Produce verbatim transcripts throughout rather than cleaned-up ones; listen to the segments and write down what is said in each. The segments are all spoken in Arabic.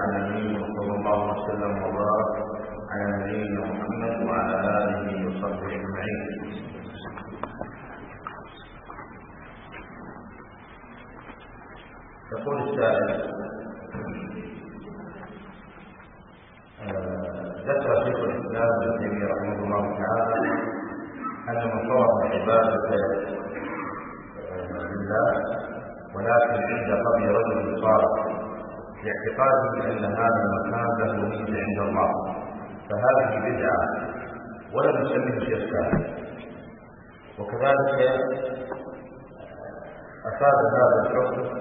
العالمين، وصلى الله وسلم وبارك على نبينا محمد وعلى آله وصحبه أجمعين. يقول السائل: ذكر شيخ الإسلام ابن تيمية رحمه الله تعالى أن من صرف العبادة لله ولكن عند قبل رجل صالح لاعتقاده أن هذا المكان له ميزة عند الله، فهذه بدعة ولم يسميه شيخ. وكذلك أفاد هذا الحكم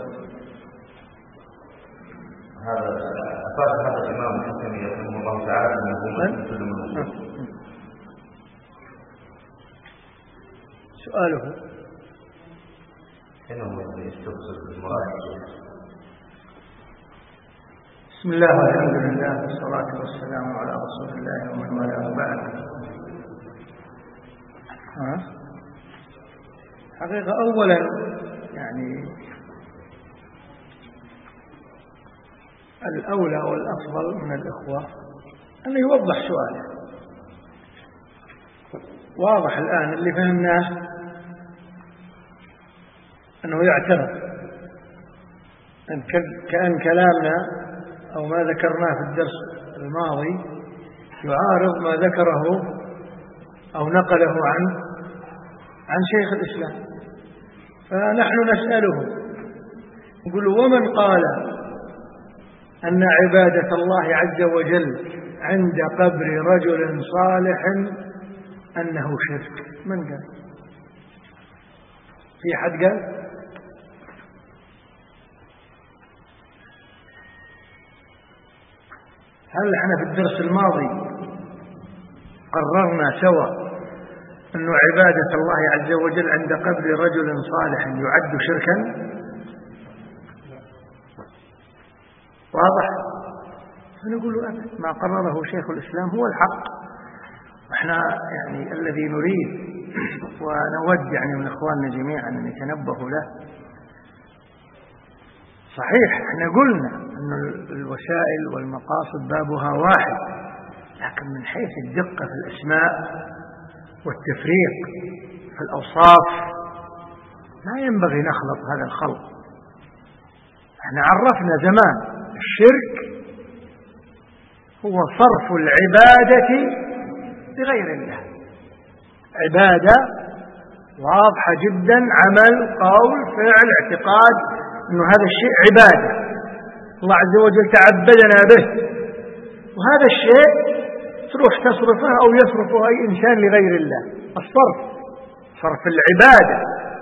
هذا أفاد هذا الإمام الحكمي رحمه الله تعالى أنه مسلم المسلم. سؤاله إنه يستفسر المراد. بسم الله والحمد لله والصلاة والسلام على رسول الله ومن والاه بعد. حقيقة أولا يعني الأولى والأفضل من الإخوة أن يوضح سؤاله. واضح الآن اللي فهمناه أنه يعترض أن كأن كلامنا أو ما ذكرناه في الدرس الماضي يعارض ما ذكره أو نقله عن عن شيخ الإسلام. فنحن نسأله نقول: ومن قال أن عبادة الله عز وجل عند قبر رجل صالح أنه شرك؟ من قال؟ في حد قال؟ هل احنا في الدرس الماضي قررنا سوا أن عبادة الله عز وجل عند قبر رجل صالح يعد شركا؟ واضح؟ فنقول أبدا، ما قرره شيخ الإسلام هو الحق. احنا يعني الذي نريد ونود يعني من إخواننا جميعا أن يتنبهوا له. صحيح احنا قلنا أن الوسائل والمقاصد بابها واحد، لكن من حيث الدقة في الأسماء والتفريق في الأوصاف لا ينبغي نخلط هذا الخلط. احنا عرفنا زمان الشرك هو صرف العبادة لغير الله. عبادة واضحة جدا، عمل، قول، فعل، اعتقاد أنه هذا الشيء عبادة الله عز وجل تعبدنا به، وهذا الشيء تروح تصرفه أو يصرفه أي إنسان لغير الله. الصرف صرف العبادة.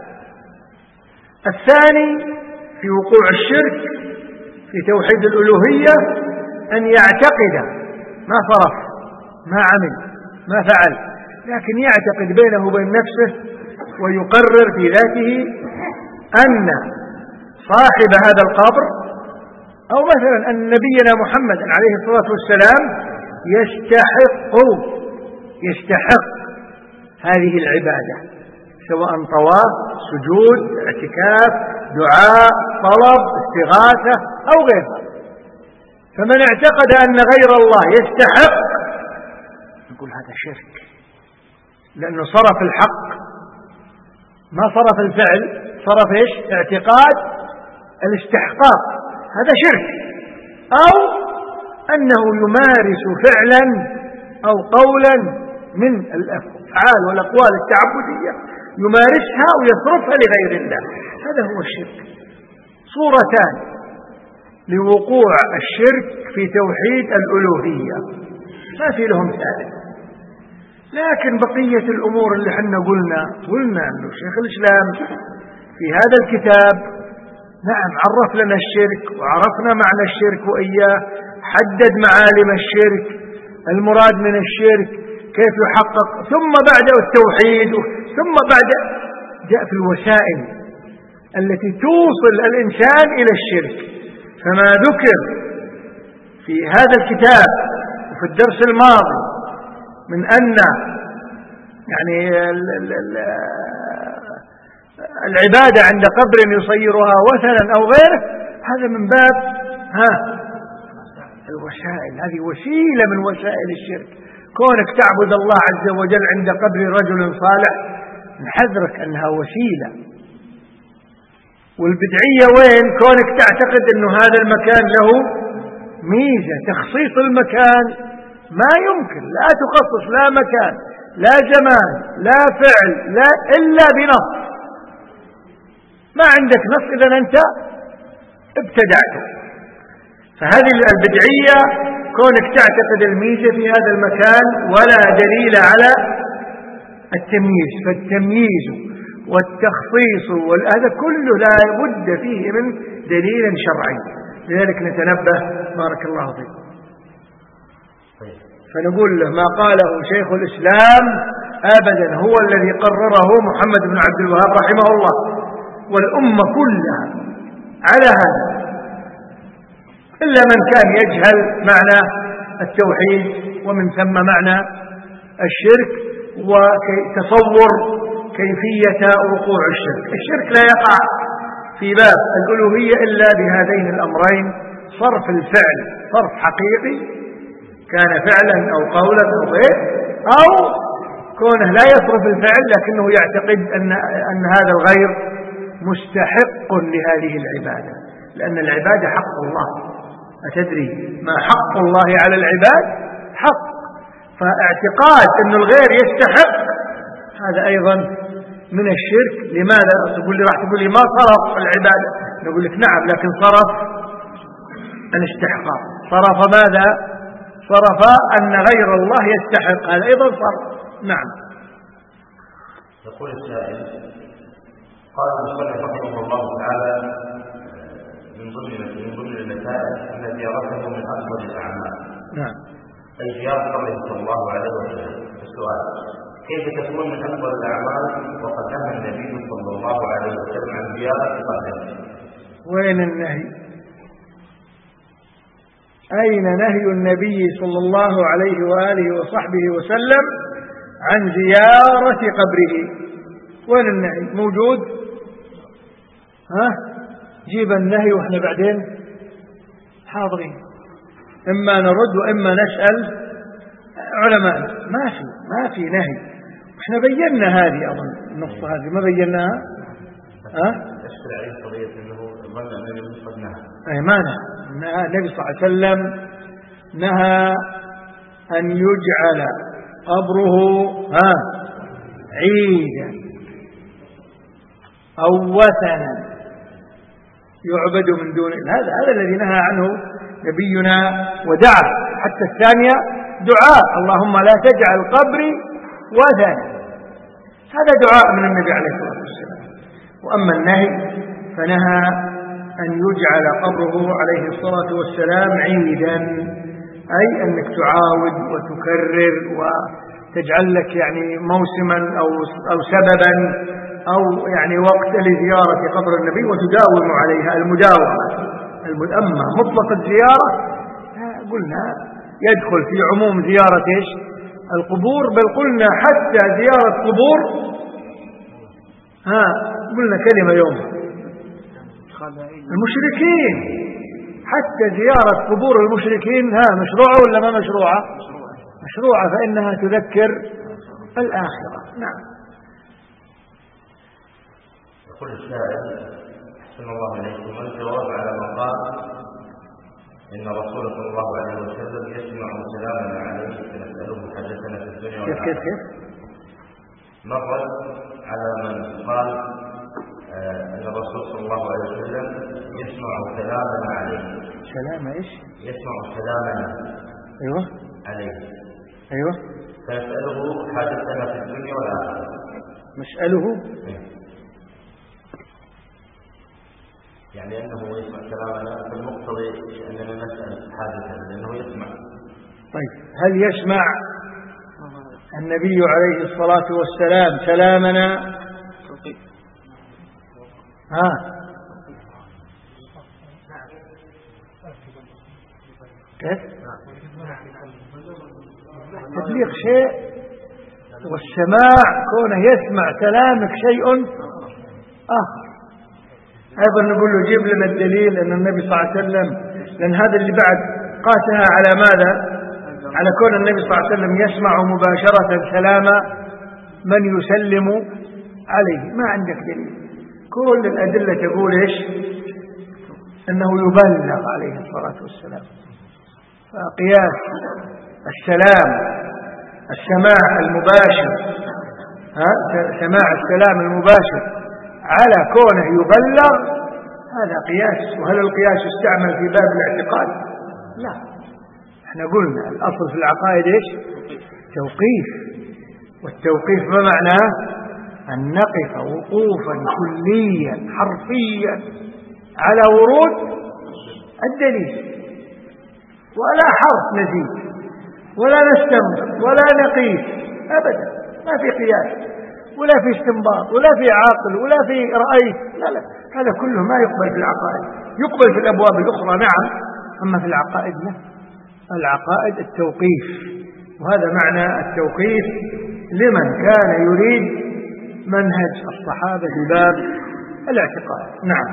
الثاني في وقوع الشرك في توحيد الألوهية أن يعتقد ما صرف، ما عمل، ما فعل، لكن يعتقد بينه وبين نفسه ويقرر في ذاته أن صاحب هذا القبر أو مثلا أن نبينا محمد عليه الصلاة والسلام يستحق يستحق هذه العبادة، سواء طواف، سجود، اعتكاف، دعاء، طلب، استغاثة أو غيرها. فمن اعتقد أن غير الله يستحق نقول هذا شرك، لأنه صرف الحق ما صرف الفعل، صرف إيش؟ اعتقاد الاستحقاق، هذا شرك. أو أنه يمارس فعلا أو قولا من الأفعال والأقوال التعبدية يمارسها ويصرفها لغير الله، هذا هو الشرك. صورتان لوقوع الشرك في توحيد الألوهية، ما في لهم ثالث. لكن بقية الأمور اللي حنا قلنا قلنا أنه شيخ الإسلام في هذا الكتاب نعم عرف لنا الشرك وعرفنا معنى الشرك وإياه، حدد معالم الشرك، المراد من الشرك، كيف يحقق، ثم بعد التوحيد، ثم بعد جاء في الوسائل التي توصل الإنسان إلى الشرك. فما ذكر في هذا الكتاب وفي الدرس الماضي من أن يعني العبادة عند قبر يصيرها وثنا أو غيره، هذا من باب ها الوسائل هذه وسيلة من وسائل الشرك. كونك تعبد الله عز وجل عند قبر رجل صالح نحذرك أنها وسيلة. والبدعية وين؟ كونك تعتقد أنه هذا المكان له ميزة. تخصيص المكان ما يمكن، لا تخصص لا مكان لا زمان لا فعل لا إلا بنص. ما عندك نص إذن أنت ابتدعت. فهذه البدعية كونك تعتقد الميزة في هذا المكان ولا دليل على التمييز. فالتمييز والتخصيص هذا كله لا بد فيه من دليل شرعي. لذلك نتنبه بارك الله فيك. فنقول له ما قاله شيخ الإسلام أبدا هو الذي قرره محمد بن عبد الوهاب رحمه الله، والأمة كلها على هذا، إلا من كان يجهل معنى التوحيد ومن ثم معنى الشرك وتصور كيفية وقوع الشرك. الشرك لا يقع في باب الألوهية إلا بهذين الأمرين: صرف الفعل صرف حقيقي كان فعلا أو قولا أو غير، أو كونه لا يصرف الفعل لكنه يعتقد أن, أن هذا الغير مستحق لهذه العبادة، لأن العبادة حق الله. أتدري ما حق الله على العباد؟ حق. فاعتقاد أن الغير يستحق هذا أيضا من الشرك. لماذا؟ تقول لي راح تقول لي ما صرف العبادة، نقول لك نعم، لكن صرف الاستحقاق. صرف ماذا؟ صرف أن غير الله يستحق، هذا أيضا صرف. نعم. يقول السائل: قال المصنف رحمه الله تعالى من ضمن من ضمن المسائل ان زيارته من افضل الاعمال. نعم. اي زياره قبره صلى الله عليه وسلم. السؤال: كيف تكون من افضل الاعمال وقد نهى النبي صلى الله عليه وسلم عن زياره قبره؟ وين النهي؟ اين نهي النبي صلى الله عليه واله وصحبه وسلم عن زياره قبره؟ وين النهي؟ موجود؟ ها؟ جيب النهي واحنا بعدين حاضرين، اما نرد واما نسأل علماء. ما في ما في نهي، احنا بينا هذه اظن النقطة هذه ما بيناها. ها؟ اشكل عليه قضية انه ظن ان النبي قد نهى. اي ما نهى. النبي صلى الله عليه وسلم نهى ان يجعل قبره ها عيدا أو وثنا يعبد من دون هذا. هذا الذي نهى عنه نبينا ودعا. حتى الثانية دعاء: اللهم لا تجعل قبري وثنا. هذا دعاء من النبي عليه الصلاة والسلام. وأما النهي فنهى أن يجعل قبره عليه الصلاة والسلام عيدا، أي أنك تعاود وتكرر وتجعل لك يعني موسما أو أو سببا أو يعني وقت لزيارة قبر النبي وتداوم عليها. المداومة أما مطلق الزيارة قلنا يدخل في عموم زيارة إيش؟ القبور، بل قلنا حتى زيارة قبور ها قلنا كلمة يوم المشركين، حتى زيارة قبور المشركين ها مشروعة ولا ما مشروعة؟ مشروعة، فإنها تذكر الآخرة. نعم. يقول السائل: أحسن الله إليكم، الجواب على من قال إن الرسول صلى الله عليه وسلم يسمع كلامنا عليه فنسأله حاجتنا في الدنيا والآخرة. كيف كيف؟ مرة على من قال آه أن الرسول صلى الله عليه وسلم يسمع كلامنا عليه. كلام إيش؟ يسمع كلامنا أيوة عليه. أيوة. فنسأله حاجتنا في الدنيا والآخرة. مسأله يعني أنه يسمع كلامنا فالمقتضي أننا نسأل حاجتنا لأنه يسمع. طيب هل يسمع النبي عليه الصلاة والسلام كلامنا؟ ها كيف؟ تبليغ شيء، والسماع كونه يسمع كلامك شيء آخر. أيضا نقول له جيب لنا الدليل أن النبي صلى الله عليه وسلم، لأن هذا اللي بعد قاسها على ماذا؟ على كون النبي صلى الله عليه وسلم يسمع مباشرة سلام من يسلم عليه. ما عندك دليل. كل الأدلة تقول إيش؟ أنه يبلغ عليه الصلاة والسلام. فقياس السلام السماع المباشر ها سماع السلام المباشر على كونه يبلغ هذا قياس. وهل القياس يستعمل في باب الاعتقاد؟ لا. احنا قلنا الأصل في العقائد ايش؟ توقيف. والتوقيف ما معناه؟ أن نقف وقوفا كليا حرفيا على ورود الدليل، ولا حرف نزيد ولا نستنبط ولا نقيس أبدا. ما في قياس ولا في استنباط ولا في عاقل ولا في رأي. لا لا، هذا كله ما يقبل في العقائد. يقبل في الأبواب الأخرى نعم، أما في العقائد لا. العقائد التوقيف، وهذا معنى التوقيف لمن كان يريد منهج الصحابة في باب الاعتقاد. نعم.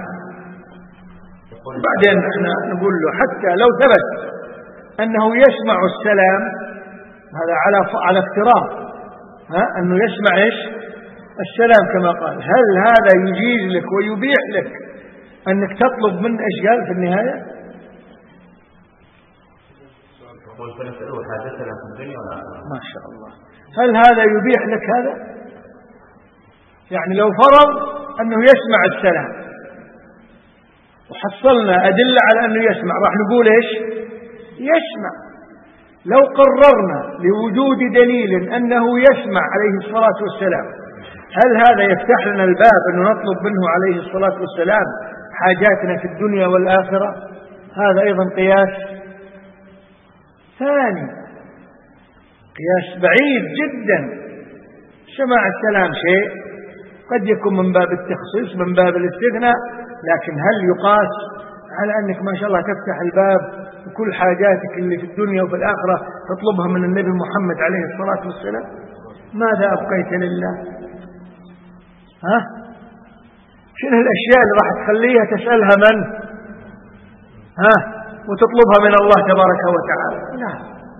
بعدين احنا نقول له حتى لو ثبت أنه يسمع السلام، هذا على على افتراض ها أنه يسمع إيش؟ السلام كما قال. هل هذا يجيز لك ويبيح لك أنك تطلب من إيش قال في النهاية؟ ما شاء الله. هل هذا يبيح لك هذا؟ يعني لو فرض أنه يسمع السلام وحصلنا أدلة على أنه يسمع، راح نقول إيش؟ يسمع. لو قررنا لوجود دليل أنه يسمع عليه الصلاة والسلام، هل هذا يفتح لنا الباب أن نطلب منه عليه الصلاة والسلام حاجاتنا في الدنيا والآخرة؟ هذا أيضا قياس ثاني، قياس بعيد جدا. سماع السلام شيء قد يكون من باب التخصيص من باب الاستثناء، لكن هل يقاس على أنك ما شاء الله تفتح الباب وكل حاجاتك اللي في الدنيا وفي الآخرة تطلبها من النبي محمد عليه الصلاة والسلام؟ ماذا أبقيت لله؟ ها؟ شنو الأشياء اللي راح تخليها تسألها من؟ ها؟ وتطلبها من الله تبارك وتعالى؟ لا.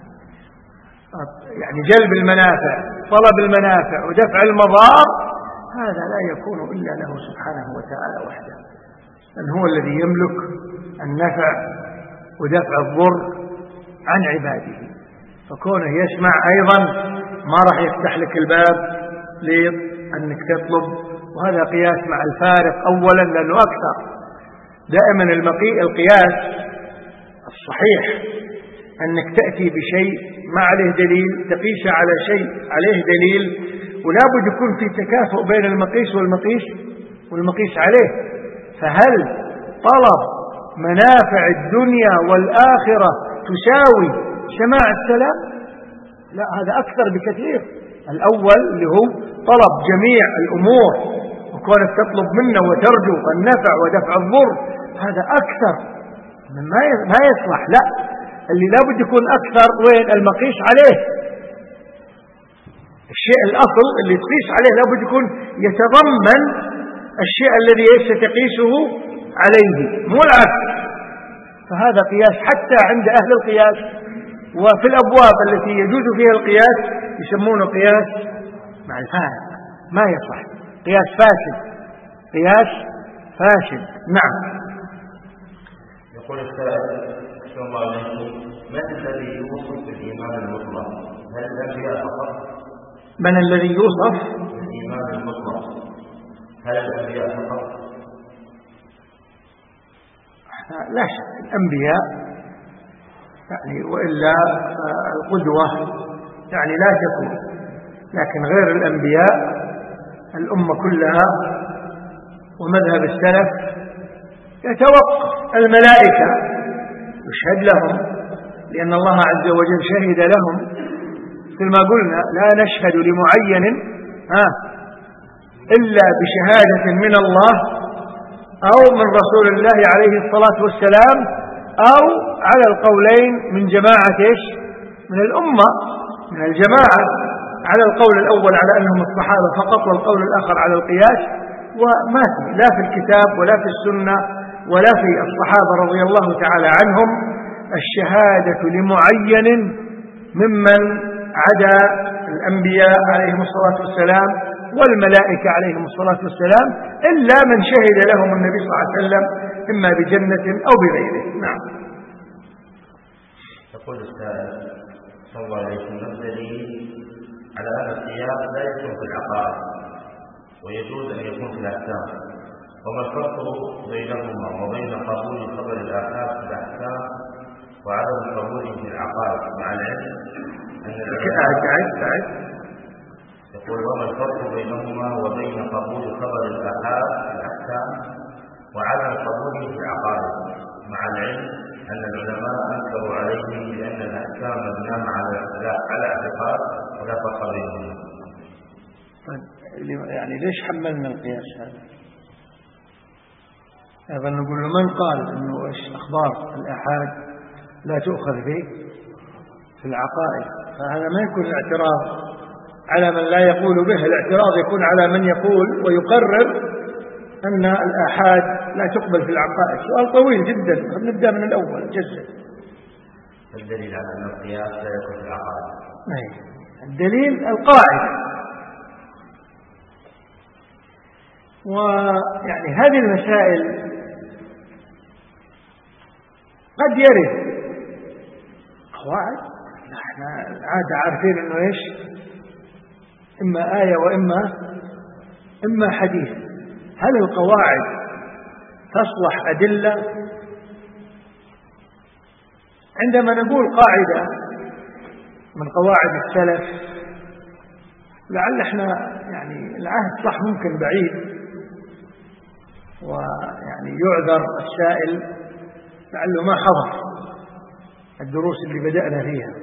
يعني جلب المنافع، طلب المنافع ودفع المضار، هذا لا يكون إلا له سبحانه وتعالى وحده، أن هو الذي يملك النفع ودفع الضر عن عباده. فكونه يسمع أيضا ما راح يفتح لك الباب لأنك تطلب. وهذا قياس مع الفارق أولا لأنه أكثر. دائما القياس الصحيح أنك تأتي بشيء ما عليه دليل تقيس على شيء عليه دليل، ولا بد يكون في تكافؤ بين المقيس والمقيس والمقيس عليه. فهل طلب منافع الدنيا والآخرة تساوي سماع السلام؟ لا، هذا أكثر بكثير. الأول اللي هو طلب جميع الأمور وكونك تطلب منه وترجو النفع ودفع الضر، هذا أكثر ما يصلح. لا، اللي لابد يكون أكثر وين؟ المقيس عليه. الشيء الأصل اللي تقيس عليه لابد يكون يتضمن الشيء الذي ستقيسه عليه، مو العكس. فهذا قياس حتى عند أهل القياس، وفي الأبواب التي يجوز فيها القياس يسمونه قياس مع الفارق، ما يصح، قياس فاسد، قياس فاسد. نعم. يقول السائل صلى الله عليه وسلم: من الذي يوصف بالإيمان المطلق؟ هل الأنبياء فقط؟ من الذي يوصف بالإيمان المطلق؟ هل الأنبياء فقط؟ لا شك الأنبياء يعني، وإلا القدوة يعني لا تكون. لكن غير الأنبياء الأمة كلها ومذهب السلف يتوقف. الملائكة يشهد لهم لأن الله عز وجل شهد لهم، كما قلنا لا نشهد لمعين ها إلا بشهادة من الله أو من رسول الله عليه الصلاة والسلام، أو على القولين من جماعة إيش؟ من الأمة، من الجماعة. على القول الأول على أنهم الصحابة فقط، والقول الآخر على القياس. وما في لا في الكتاب ولا في السنة ولا في الصحابة رضي الله تعالى عنهم الشهادة لمعين ممن عدا الأنبياء عليهم الصلاة والسلام والملائكة عليهم الصلاة والسلام إلا من شهد لهم النبي صلى الله عليه وسلم إما بجنة أو بغيره. نعم. يقول السائل صلى الله عليه وسلم: الدليل على أن القياس لا يكون في العقائد ويجوز أن يكون في الأحكام، وما الفرق بينهما وبين قبول خبر الآحاد في الأحكام وعدم قبوله في العقائد، مع العلم أن العلماء يقول: وما الفرق بينهما وبين قبول خبر الآحاد في الأحكام وعدم قبوله في العقائد، مع العلم أن العلماء أنكروا عليه لأن الأحكام مبناة على على اعتقاد ولا فرق بينهما. يعني ليش حملنا القياس هذا؟ هذا نقول له من قال إنه إيش أخبار الآحاد لا تؤخذ به في العقائد، فهذا ما يكون الاعتراض على من لا يقول به، الاعتراض يكون على من يقول ويقرر أن الآحاد لا تقبل في العقائد. سؤال طويل جدا، نبدأ من الأول جزء. الدليل على أن القياس لا يكون في العقائد. الدليل القاعدة، ويعني هذه المسائل قد يرد قواعد نحن العادة عارفين انه ايش، اما آية واما اما حديث. هل القواعد تصلح أدلة؟ عندما نقول قاعدة من قواعد السلف، لعل احنا يعني العهد صح ممكن بعيد، ويعني يعذر السائل لعله ما حضر الدروس اللي بدأنا فيها.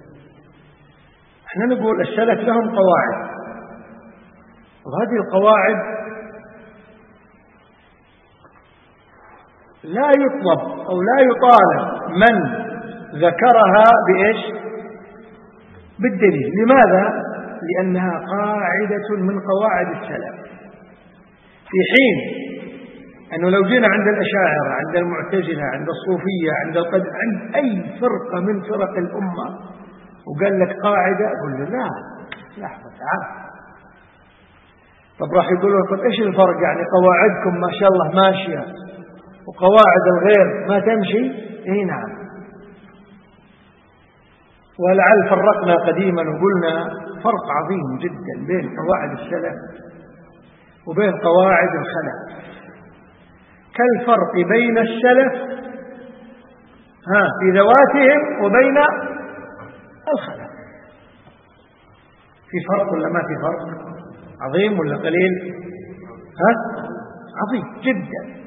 احنا نقول السلف لهم قواعد، وهذه القواعد لا يطلب أو لا يطالب من ذكرها بإيش؟ بالدليل. لماذا؟ لأنها قاعدة من قواعد السلف، في حين أنه لو جينا عند الأشاعرة، عند المعتزلة، عند الصوفية، عند القدر، عند أي فرقة من فرق الأمة وقال لك قاعدة، أقول له لا لحظة تعال. طب راح يقولوا طب إيش الفرق؟ يعني قواعدكم ما شاء الله ماشية وقواعد الغير ما تمشي. إيه نعم، ولعل فرقنا قديما وقلنا فرق عظيم جدا بين قواعد السلف وبين قواعد الخلف، كالفرق بين السلف ها في ذواتهم وبين الخلف. في فرق ولا ما في فرق؟ عظيم ولا قليل؟ ها عظيم جدا.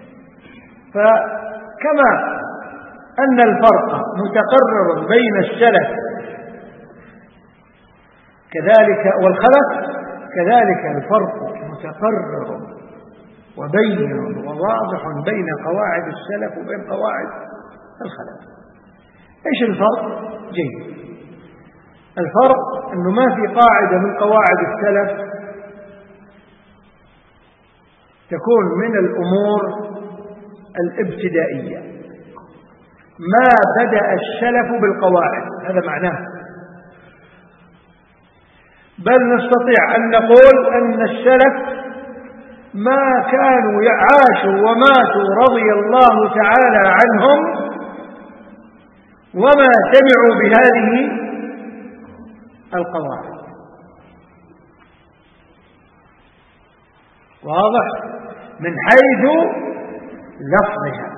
فكما أن الفرق متقرر بين السلف كذلك والخلف، كذلك الفرق متقرر وبين وواضح بين قواعد السلف وبين قواعد الخلف. ايش الفرق؟ جيد. الفرق انه ما في قاعدة من قواعد السلف تكون من الامور الابتدائية، ما بدأ السلف بالقواعد، هذا معناه. بل نستطيع أن نقول أن السلف ما كانوا يعاشوا وماتوا رضي الله تعالى عنهم وما سمعوا بهذه القواعد. واضح؟ من حيث لفظها،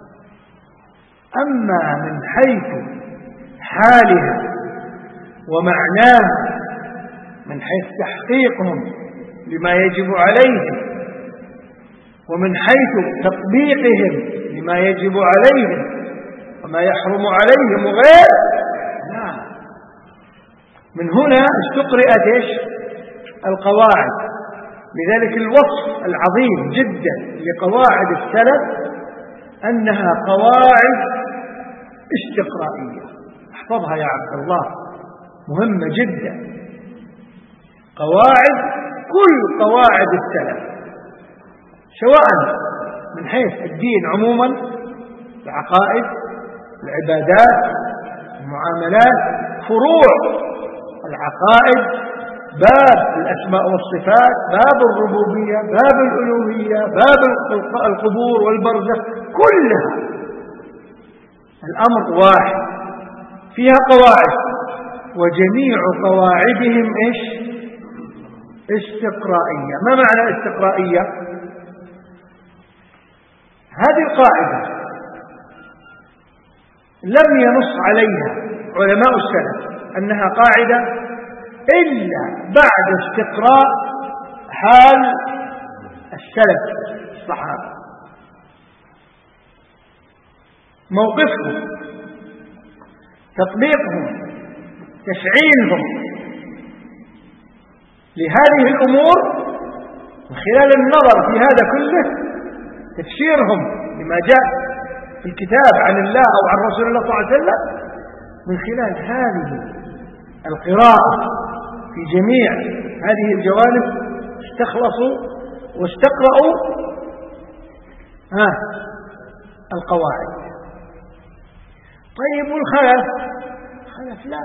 أما من حيث حالها ومعناها، من حيث تحقيقهم لما يجب عليهم ومن حيث تطبيقهم لما يجب عليهم وما يحرم عليهم وغير، لا. من هنا استقرأت ايش؟ القواعد. لذلك الوصف العظيم جدا لقواعد السلف أنها قواعد استقرائية. احفظها يا عبد الله، مهمة جدا. قواعد، كل قواعد السلف سواء من حيث الدين عموما، العقائد العبادات، المعاملات، فروع العقائد، باب الأسماء والصفات، باب الربوبية، باب الألوهية، باب القبور والبرزخ، كلها الأمر واحد، فيها قواعد، وجميع قواعدهم إيش؟ استقرائية. ما معنى استقرائية؟ هذه القاعدة لم ينص عليها علماء السلف أنها قاعدة إلا بعد استقراء حال السلف الصحابة، موقفهم، تطبيقهم، تفعيلهم لهذه الأمور، من خلال النظر في هذا كله تفسيرهم لما جاء في الكتاب عن الله أو عن رسول الله صلى الله عليه وسلم، من خلال هذه القراءة في جميع هذه الجوانب استخلصوا واستقرأوا ها القواعد. طيب والخلف؟ الخلف لا،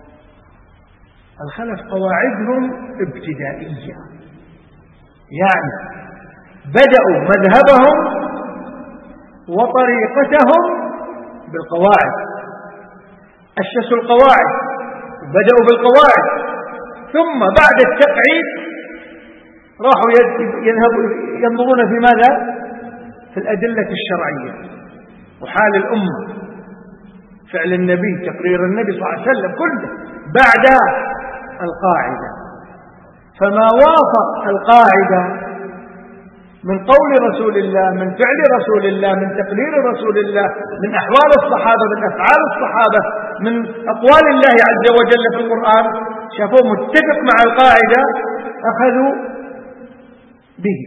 الخلف قواعدهم ابتدائية، يعني بدأوا مذهبهم وطريقتهم بالقواعد، أسسوا القواعد، بدأوا بالقواعد، ثم بعد التقعيد راحوا يذهبوا ينظرون في ماذا؟ في الأدلة الشرعية وحال الأمة، فعل النبي، تقرير النبي صلى الله عليه وسلم، كله بعد القاعدة. فما وافق القاعدة من قول رسول الله، من فعل رسول الله، من تقرير رسول الله، من أحوال الصحابة، من أفعال الصحابة، من أقوال الله عز وجل في القرآن، شافوه متفق مع القاعدة أخذوا به،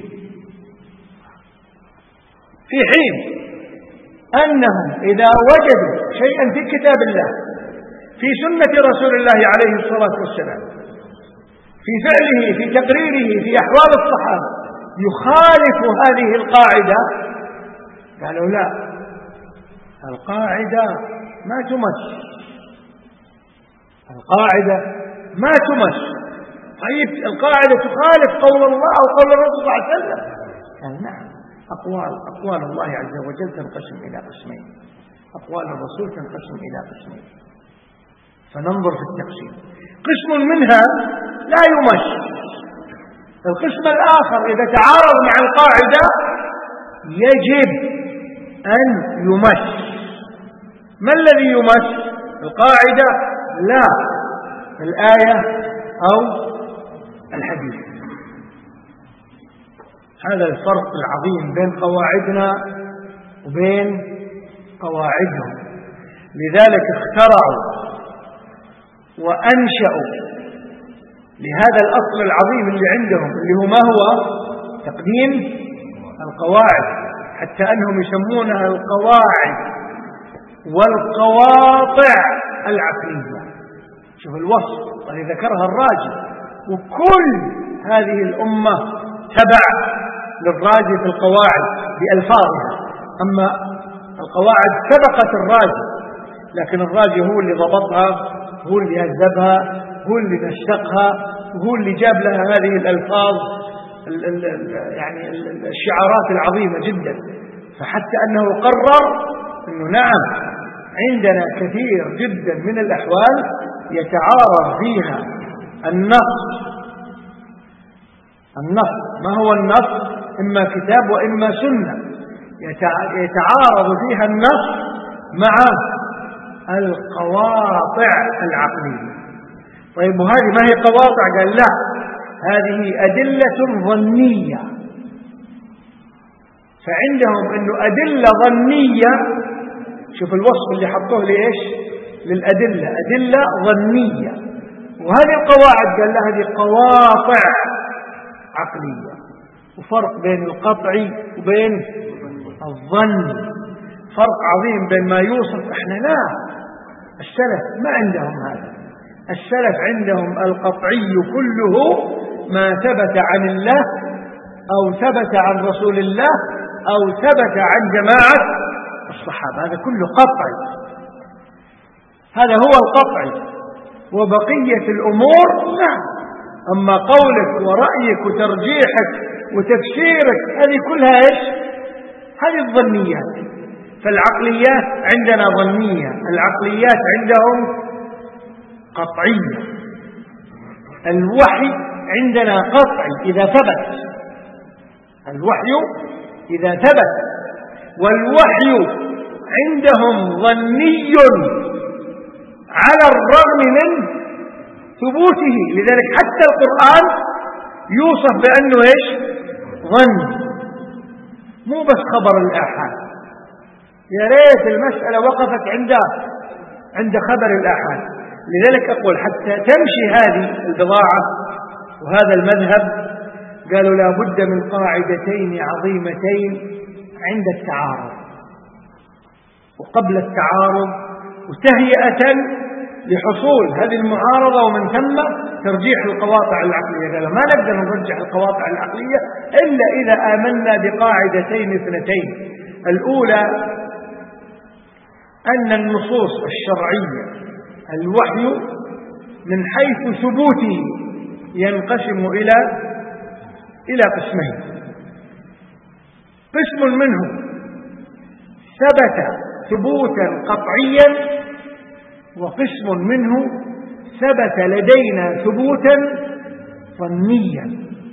في حين أنهم إذا وجدوا شيئا في كتاب الله، في سنة رسول الله عليه الصلاة والسلام، في فعله، في تقريره، في أحوال الصحابة، يخالف هذه القاعدة، قالوا لا، القاعدة ما تمس، القاعدة ما تمس. طيب القاعدة تخالف قول الله أو قول الرسول صلى الله عليه وسلم؟ قال نعم، أقوال أقوال الله عز وجل تنقسم إلى قسمين، أقوال الرسول تنقسم إلى قسمين، فننظر في التقسيم. قسم منها لا يمس، القسم الآخر إذا تعارض مع القاعدة يجب أن يمس. ما الذي يمس؟ القاعدة لا الآية أو الحديث. هذا الفرق العظيم بين قواعدنا وبين قواعدهم. لذلك اخترعوا وأنشأوا لهذا الأصل العظيم اللي عندهم، اللي هو ما هو؟ تقديم القواعد، حتى أنهم يسمونها القواعد والقواطع العقلية. شوف الوصف اللي ذكرها الراجي، وكل هذه الأمة تبع للراجي في القواعد بألفاظها، أما القواعد سبقت الراجي، لكن الراجي هو اللي ضبطها، هو اللي هذبها، هو اللي نشقها، هو اللي جاب لها هذه الألفاظ ال ال يعني الشعارات العظيمة جدا. فحتى أنه قرر أنه نعم عندنا كثير جدا من الأحوال يتعارض فيها النص. النص ما هو النص؟ إما كتاب وإما سنة، يتعارض فيها النص مع القواطع العقلية. طيب وهذه ما هي قواطع؟ قال لا، هذه أدلة ظنية. فعندهم أنه أدلة ظنية، شوف الوصف اللي حطوه لإيش؟ للأدلة، أدلة ظنية. وهذه القواعد قال لها هذه قواطع عقلية. وفرق بين القطع وبين الظن، فرق عظيم بين ما يوصف. احنا لا، السلف ما عندهم هذا. السلف عندهم القطعي كله ما ثبت عن الله أو ثبت عن رسول الله أو ثبت عن جماعة الصحابة، هذا كله قطعي. هذا هو القطعي. وبقية الأمور نعم، أما قولك ورأيك وترجيحك وتفسيرك هذه كلها إيش؟ هذه الظنيات. فالعقليات عندنا ظنية، العقليات عندهم قطعية. الوحي عندنا قطعي إذا ثبت، الوحي إذا ثبت، والوحي عندهم ظني على الرغم من ثبوته. لذلك حتى القرآن يوصف بأنه إيش؟ ظن، مو بس خبر الآحاد. يا ريت المسألة وقفت عند عند خبر الآحاد. لذلك أقول حتى تمشي هذه البضاعة وهذا المذهب قالوا لا بد من قاعدتين عظيمتين عند التعارض وقبل التعارض، وتهيئة لحصول هذه المعارضة ومن ثم ترجيح القواطع العقلية. قالوا ما نقدر نرجح القواطع العقلية إلا إذا آمنا بقاعدتين اثنتين. الأولى أن النصوص الشرعية الوحي من حيث ثبوته ينقسم إلى إلى قسمين: قسم منه ثبت ثبوتا قطعيا، وقسم منه ثبت لدينا ثبوتا ظنيا.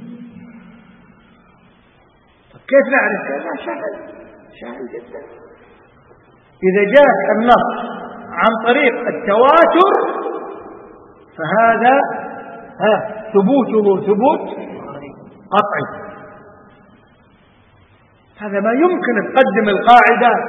كيف نعرف هذا؟ سهل سهل جدا. إذا جاء النص عن طريق التواتر فهذا ها ثبوته ثبوت قطعي. هذا ما يمكن تقدم القاعدة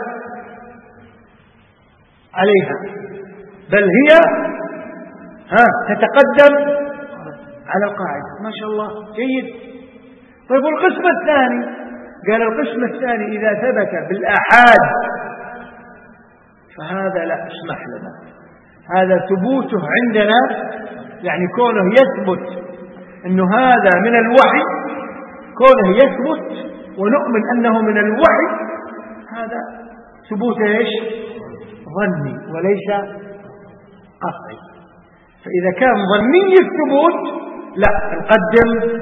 عليها، بل هي ها تتقدم على القاعدة. ما شاء الله جيد. طيب والقسم الثاني؟ قال القسم الثاني إذا ثبت بالآحاد فهذا لا اسمح لنا، هذا ثبوته عندنا يعني كونه يثبت أنه هذا من الوحي، كونه يثبت ونؤمن أنه من الوحي، هذا ثبوت إيش؟ ظني وليس قطعي. فإذا كان ظني الثبوت لا نقدم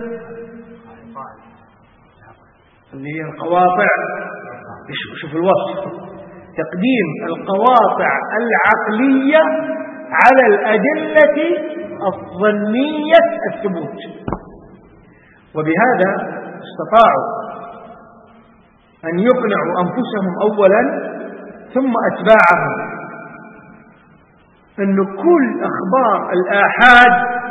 اللي هي القواطع. شوف الوصف: تقديم القواطع العقلية على الأدلة الظنية الثبوت. وبهذا استطاعوا أن يقنعوا أنفسهم أولا ثم أتباعهم أن كل أخبار الآحاد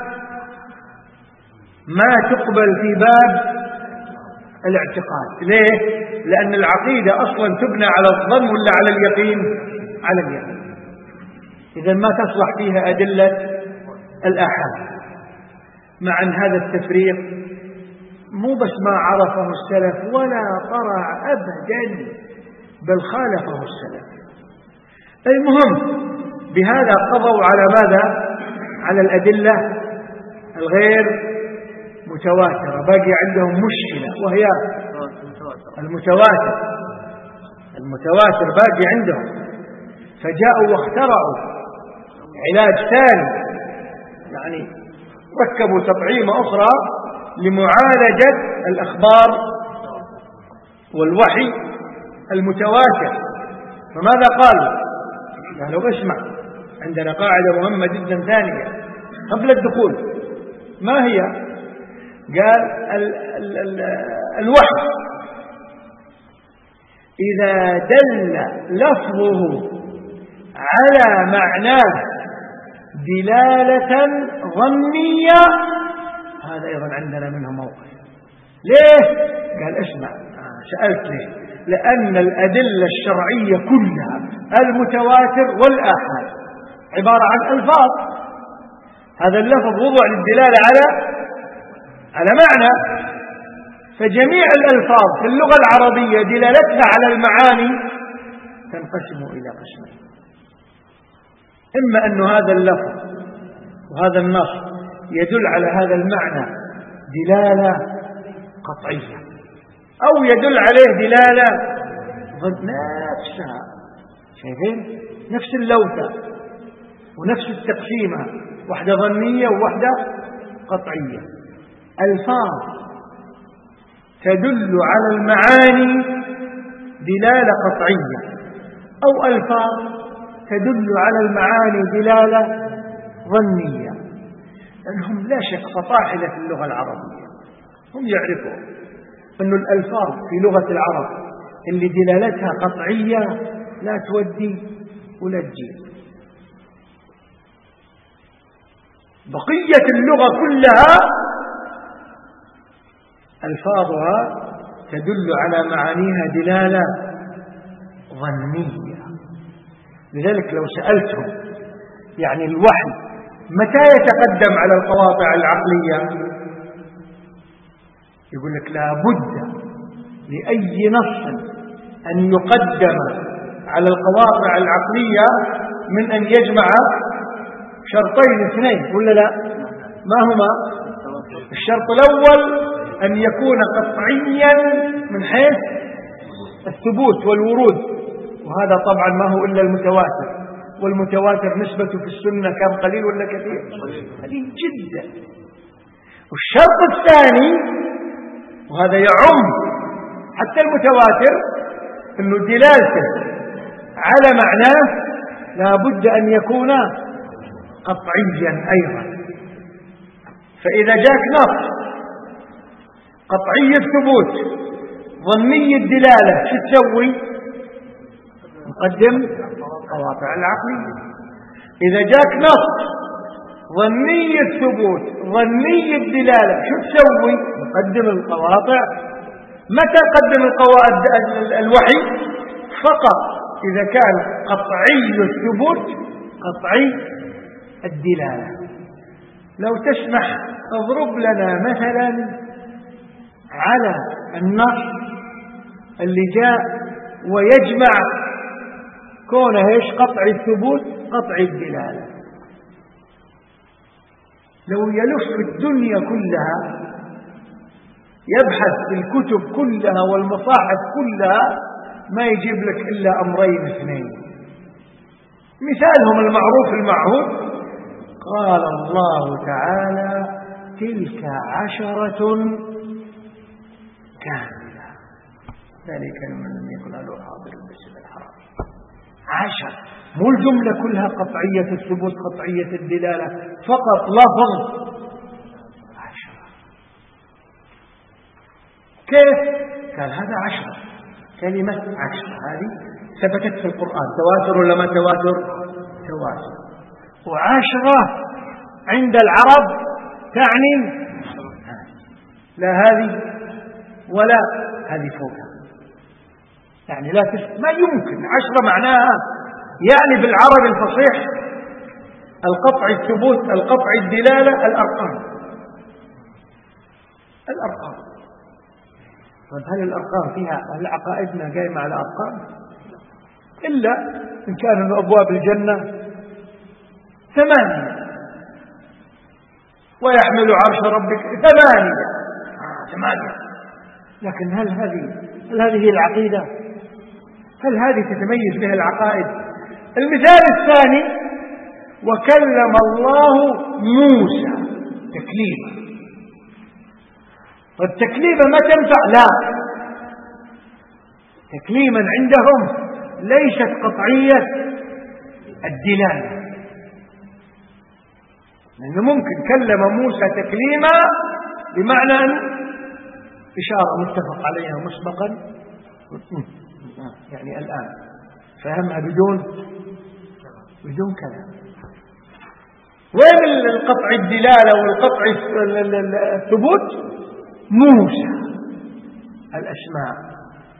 ما تقبل في باب الاعتقاد. ليه؟ لأن العقيدة أصلا تبنى على الظن ولا على اليقين؟ على اليقين. إذا ما تصلح فيها أدلة الآحاد. مع أن هذا التفريق مو بس ما عرفه السلف ولا طرع أبدا، بل خالفه السلف. المهم بهذا قضوا على ماذا؟ على الأدلة الغير متواترة. باقي عندهم مشكلة وهي المتواتر. المتواتر باقي عندهم، فجاءوا واخترعوا علاج ثاني، يعني ركبوا تطعيمة أخرى لمعالجة الأخبار والوحي المتواتر. فماذا قالوا؟ قالوا اسمع، عندنا قاعدة مهمة جدا ثانية قبل الدخول. ما هي؟ قال ال ال ال الوحي إذا دل لفظه على معناه دلالة ظنية هذا أيضا عندنا منه موقف. ليه؟ قال اسمع، سألت ليه؟ لأن الأدلة الشرعية كلها المتواتر والآحاد عبارة عن ألفاظ. هذا اللفظ وضع للدلالة على على معنى، فجميع الألفاظ في اللغة العربية دلالتها على المعاني تنقسم إلى قسمين: إما أن هذا اللفظ وهذا النص يدل على هذا المعنى دلالة قطعية، أو يدل عليه دلالة نفسها. شايفين؟ نفس اللوثة ونفس التقسيمة، واحدة ظنية وواحدة قطعية. ألفاظ تدل على المعاني دلالة قطعية، أو ألفاظ تدل على المعاني دلالة ظنية، لأنهم لا شك فطاحلة في اللغة العربية. هم يعرفون أن الألفاظ في لغة العرب اللي دلالتها قطعية لا تودي ولا تجيب. بقية اللغة كلها ألفاظها تدل على معانيها دلالة ظنية. لذلك لو سألتهم يعني الوحي متى يتقدم على القواطع العقلية، يقول لك لا بد لأي نص أن يقدم على القواطع العقلية من أن يجمع شرطين اثنين، ولا لا؟ ما هما؟ الشرط الأول أن يكون قطعيا من حيث الثبوت والورود، وهذا طبعا ما هو إلا المتواتر، والمتواتر نسبته في السنة كم قليل ولا كثير؟ قليل جدا. والشرط الثاني، وهذا يعم حتى المتواتر، أنه دلالته على معناه لا بد أن يكون قطعيا أيضا. فإذا جاك نص قطعي الثبوت ظني الدلالة شو تسوي؟ نقدم قواطع العقلية. إذا جاك نص ظني الثبوت ظني الدلالة شو تسوي؟ نقدم القواطع. متى نقدم القواطع الوحي؟ فقط إذا كان قطعي الثبوت قطعي الدلالة. لو تسمح اضرب لنا مثلا على النص اللي جاء ويجمع كونه ايش؟ قطعي الثبوت قطعي الدلالة. لو يلف الدنيا كلها يبحث في الكتب كلها والمصاحف كلها ما يجيب لك إلا أمرين اثنين. مثالهم المعروف المعهود، قال الله تعالى تلك عشرة كاملة ذلك من لم يكن له حاضر المسجد الحرام. عشر، مو الجملة كلها قطعية الثبوت قطعية الدلالة، فقط لفظ عشرة. كيف؟ قال هذا عشرة، كلمة عشرة هذه ثبتت في القرآن. تواتر ولا ما تواتر؟ تواتر. وعشرة عند العرب تعني لا هذه ولا هذه فوقها، يعني لا تس... ما يمكن. عشرة معناها يعني بالعربي الفصيح القطع الثبوت القطع الدلالة الأرقام. الأرقام. طيب هل الأرقام فيها، هل عقائدنا قائمة على أرقام؟ إلا إن كان من أبواب الجنة ثمانية ويحمل عرش ربك ثمانية آه ثمانية. لكن هل هذه هل هذه هي العقيدة؟ هل هذه تتميز بها العقائد؟ المثال الثاني، وكلم الله موسى تكليما. والتكليمة ما تنفع، لا، تكليما عندهم ليست قطعية الدلالة، لأنه ممكن كلم موسى تكليما بمعنى أن إشارة متفق عليها مسبقا، يعني الآن فهمها بدون بدون كلام. وين القطع الدلالة والقطع الثبوت؟ موسى الأسماء.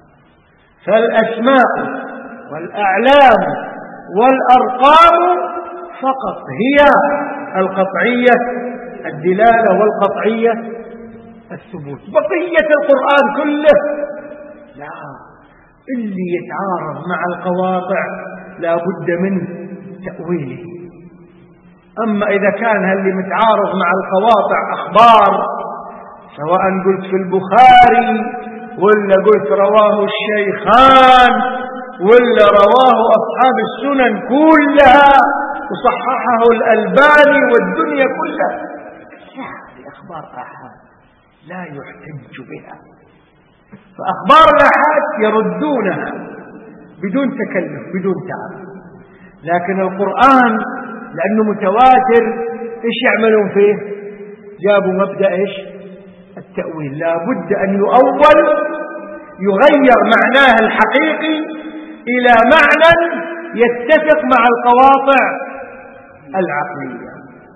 فالأسماء والأعلام والأرقام فقط هي القطعية الدلالة والقطعية الثبوت. بقية القرآن كله لا، اللي يتعارض مع القواطع لا بد من تأويله. أما إذا كان اللي متعارض مع القواطع أخبار، سواء قلت في البخاري ولا قلت رواه الشيخان ولا رواه أصحاب السنن كلها، وصححه الألباني والدنيا كلها. هذه أخبار آحاد لا يحتج بها، فأخبار الآحاد يردونها بدون تكلف بدون تعب. لكن القرآن لأنه متواتر إيش يعملون فيه؟ جابوا مبدأ إيش؟ التأويل. لا بد أن يؤول يغير معناه الحقيقي إلى معنى يتفق مع القواطع العقلية.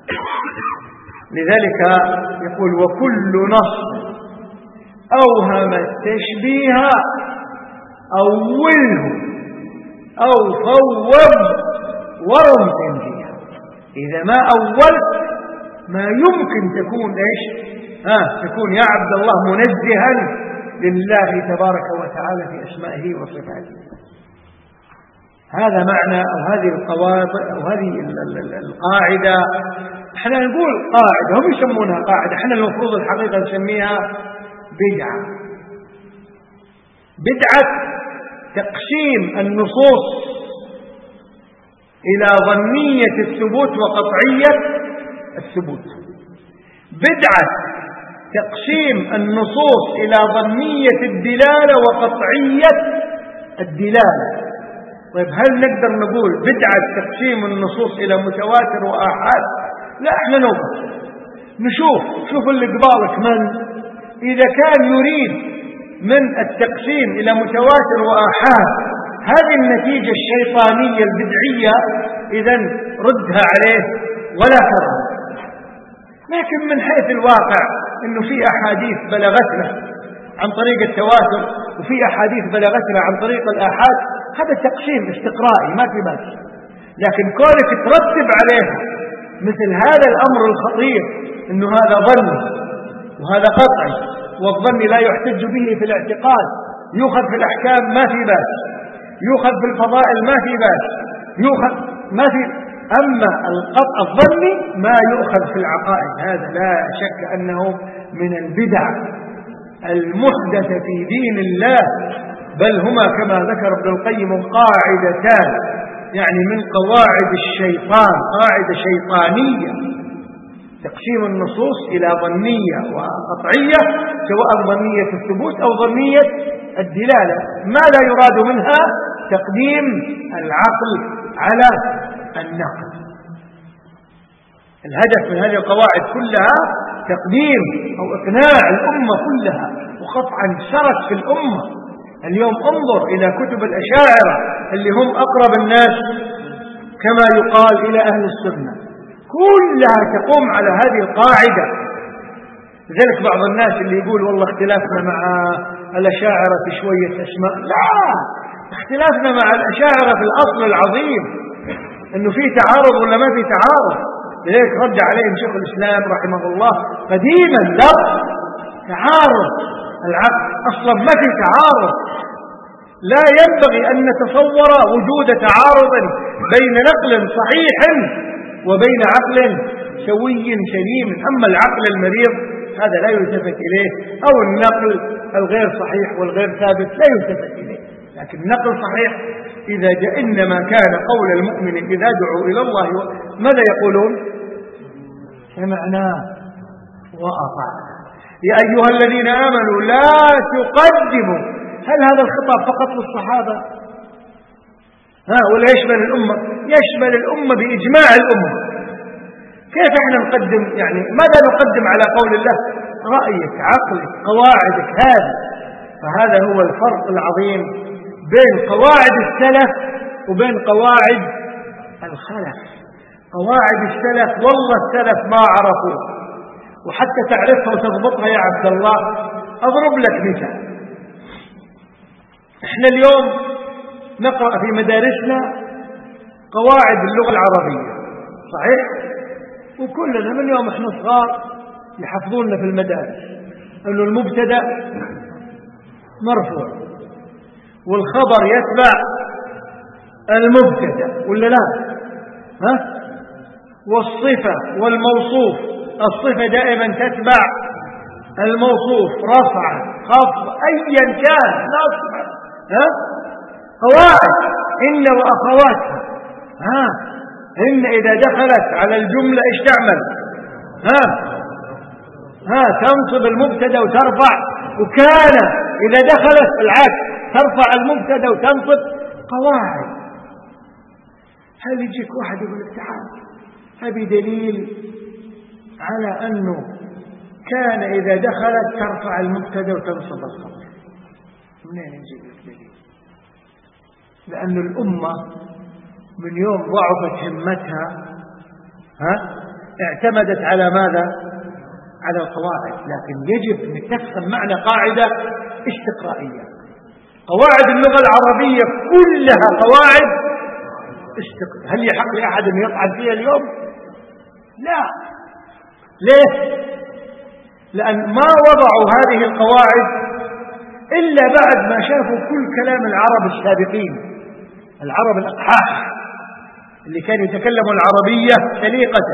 لذلك يقول وكل نص أوهم التشبيه أوله أو فوض ورم تنجيه. إذا ما أولت ما يمكن تكون إيش ها تكون يا عبد الله منزها لله تبارك وتعالى في أسمائه وصفاته. هذا معنى أو هذه القواعد أو هذه القاعدة. احنا نقول قاعدة هم يسمونها قاعدة، احنا المفروض الحقيقة نسميها بدعة. بدعة تقسيم النصوص إلى ظنية الثبوت وقطعية الثبوت. بدعة تقسيم النصوص إلى ظنية الدلالة وقطعية الدلالة. طيب هل نقدر نقول بدعة تقسيم النصوص إلى متواتر وآحاد؟ لا، احنا نوقف نشوف شوف اللي قبالك من إذا كان يريد من التقسيم إلى متواتر وآحاد هذه النتيجة الشيطانية البدعية إذن ردها عليه ولا ترى. لكن من حيث الواقع إنه في أحاديث بلغتنا عن طريق التواتر وفي أحاديث بلغتنا عن طريق الآحاد، هذا تقسيم استقرائي ما في بأس. لكن كونك ترتب عليه مثل هذا الأمر الخطير إنه هذا ظن وهذا قطعي، والظن لا يحتج به في الاعتقاد، يؤخذ في الأحكام ما في بأس، يؤخذ في الفضائل ما في بأس، يؤخذ ما في. أما القطع الظني ما يؤخذ في العقائد، هذا لا شك أنه من البدع المحدثة في دين الله، بل هما كما ذكر ابن القيم قاعدتان يعني من قواعد الشيطان، قاعدة شيطانية تقسيم النصوص إلى ظنية وقطعية، سواء ظنية الثبوت أو ظنية الدلالة. ما لا يراد منها تقديم العقل على النقل. الهدف من هذه القواعد كلها تقديم أو إقناع الأمة كلها، وقطعا سرت في الأمة. اليوم انظر إلى كتب الأشاعرة اللي هم أقرب الناس كما يقال إلى أهل السنة، كلها تقوم على هذه القاعدة. لذلك بعض الناس اللي يقول والله اختلافنا مع الأشاعرة في شوية أسماء، لا، اختلافنا مع الأشاعرة في الأصل العظيم أنه في تعارض ولا ما في تعارض. لذلك رد عليهم شيخ الإسلام رحمه الله قديما، لا تعارض العقل أصلا ما في تعارض. لا ينبغي أن نتصور وجود تعارض بين نقل صحيح وبين عقل سوي سليم. أما العقل المريض هذا لا يلتفت إليه، أو النقل الغير صحيح والغير ثابت لا يلتفت إليه. لكن النقل صحيح إذا جاء، إنما كان قول المؤمن إذا دعوا إلى الله ماذا يقولون؟ سمعنا وأطعنا. يا أيها الذين آمنوا لا تقدموا. هل هذا الخطاب فقط للصحابة؟ ها ولا يشمل الأمة؟ يشمل الأمة بإجماع الأمة. كيف احنا نقدم؟ يعني ماذا نقدم على قول الله؟ رأيك، عقلك، قواعدك هذا. فهذا هو الفرق العظيم بين قواعد السلف وبين قواعد الخلف. قواعد السلف والله السلف ما عرفوا، وحتى تعرفها وتضبطها يا عبد الله أضرب لك مثال. احنا اليوم نقرأ في مدارسنا قواعد اللغة العربية، صحيح؟ وكلنا من يوم احنا صغار يحفظوننا في المدارس انه المبتدأ مرفوع والخبر يتبع المبتدأ ولا لا؟ ها؟ والصفة والموصوف، الصفة دائما تتبع الموصوف رفعا خفض أيا كان نصبا. ها؟ قواعد إن وأخواتها. ها؟ إن إذا دخلت على الجملة إيش تعمل؟ ها ها تنصب المبتدا وترفع، وكان إذا دخلت العكس ترفع المبتدا وتنصب. قواعد. هل يجيك واحد يقول لك تعال هذه دليل على أنه كان إذا دخلت ترفع المبتدا وتنصب الخبر؟ منين نجيب لك دليل؟ لأن الأمة من يوم ضعفت همتها ها اعتمدت على ماذا؟ على القواعد. لكن يجب أن تفهم معنى قاعدة استقرائية. قواعد اللغة العربية كلها قواعد استقرائية. هل يحق لأحد أن يطعن فيها اليوم؟ لا. ليه؟ لأن ما وضعوا هذه القواعد إلا بعد ما شافوا كل كلام العرب السابقين، العرب الأقحاح اللي كانوا يتكلموا العربية سليقة.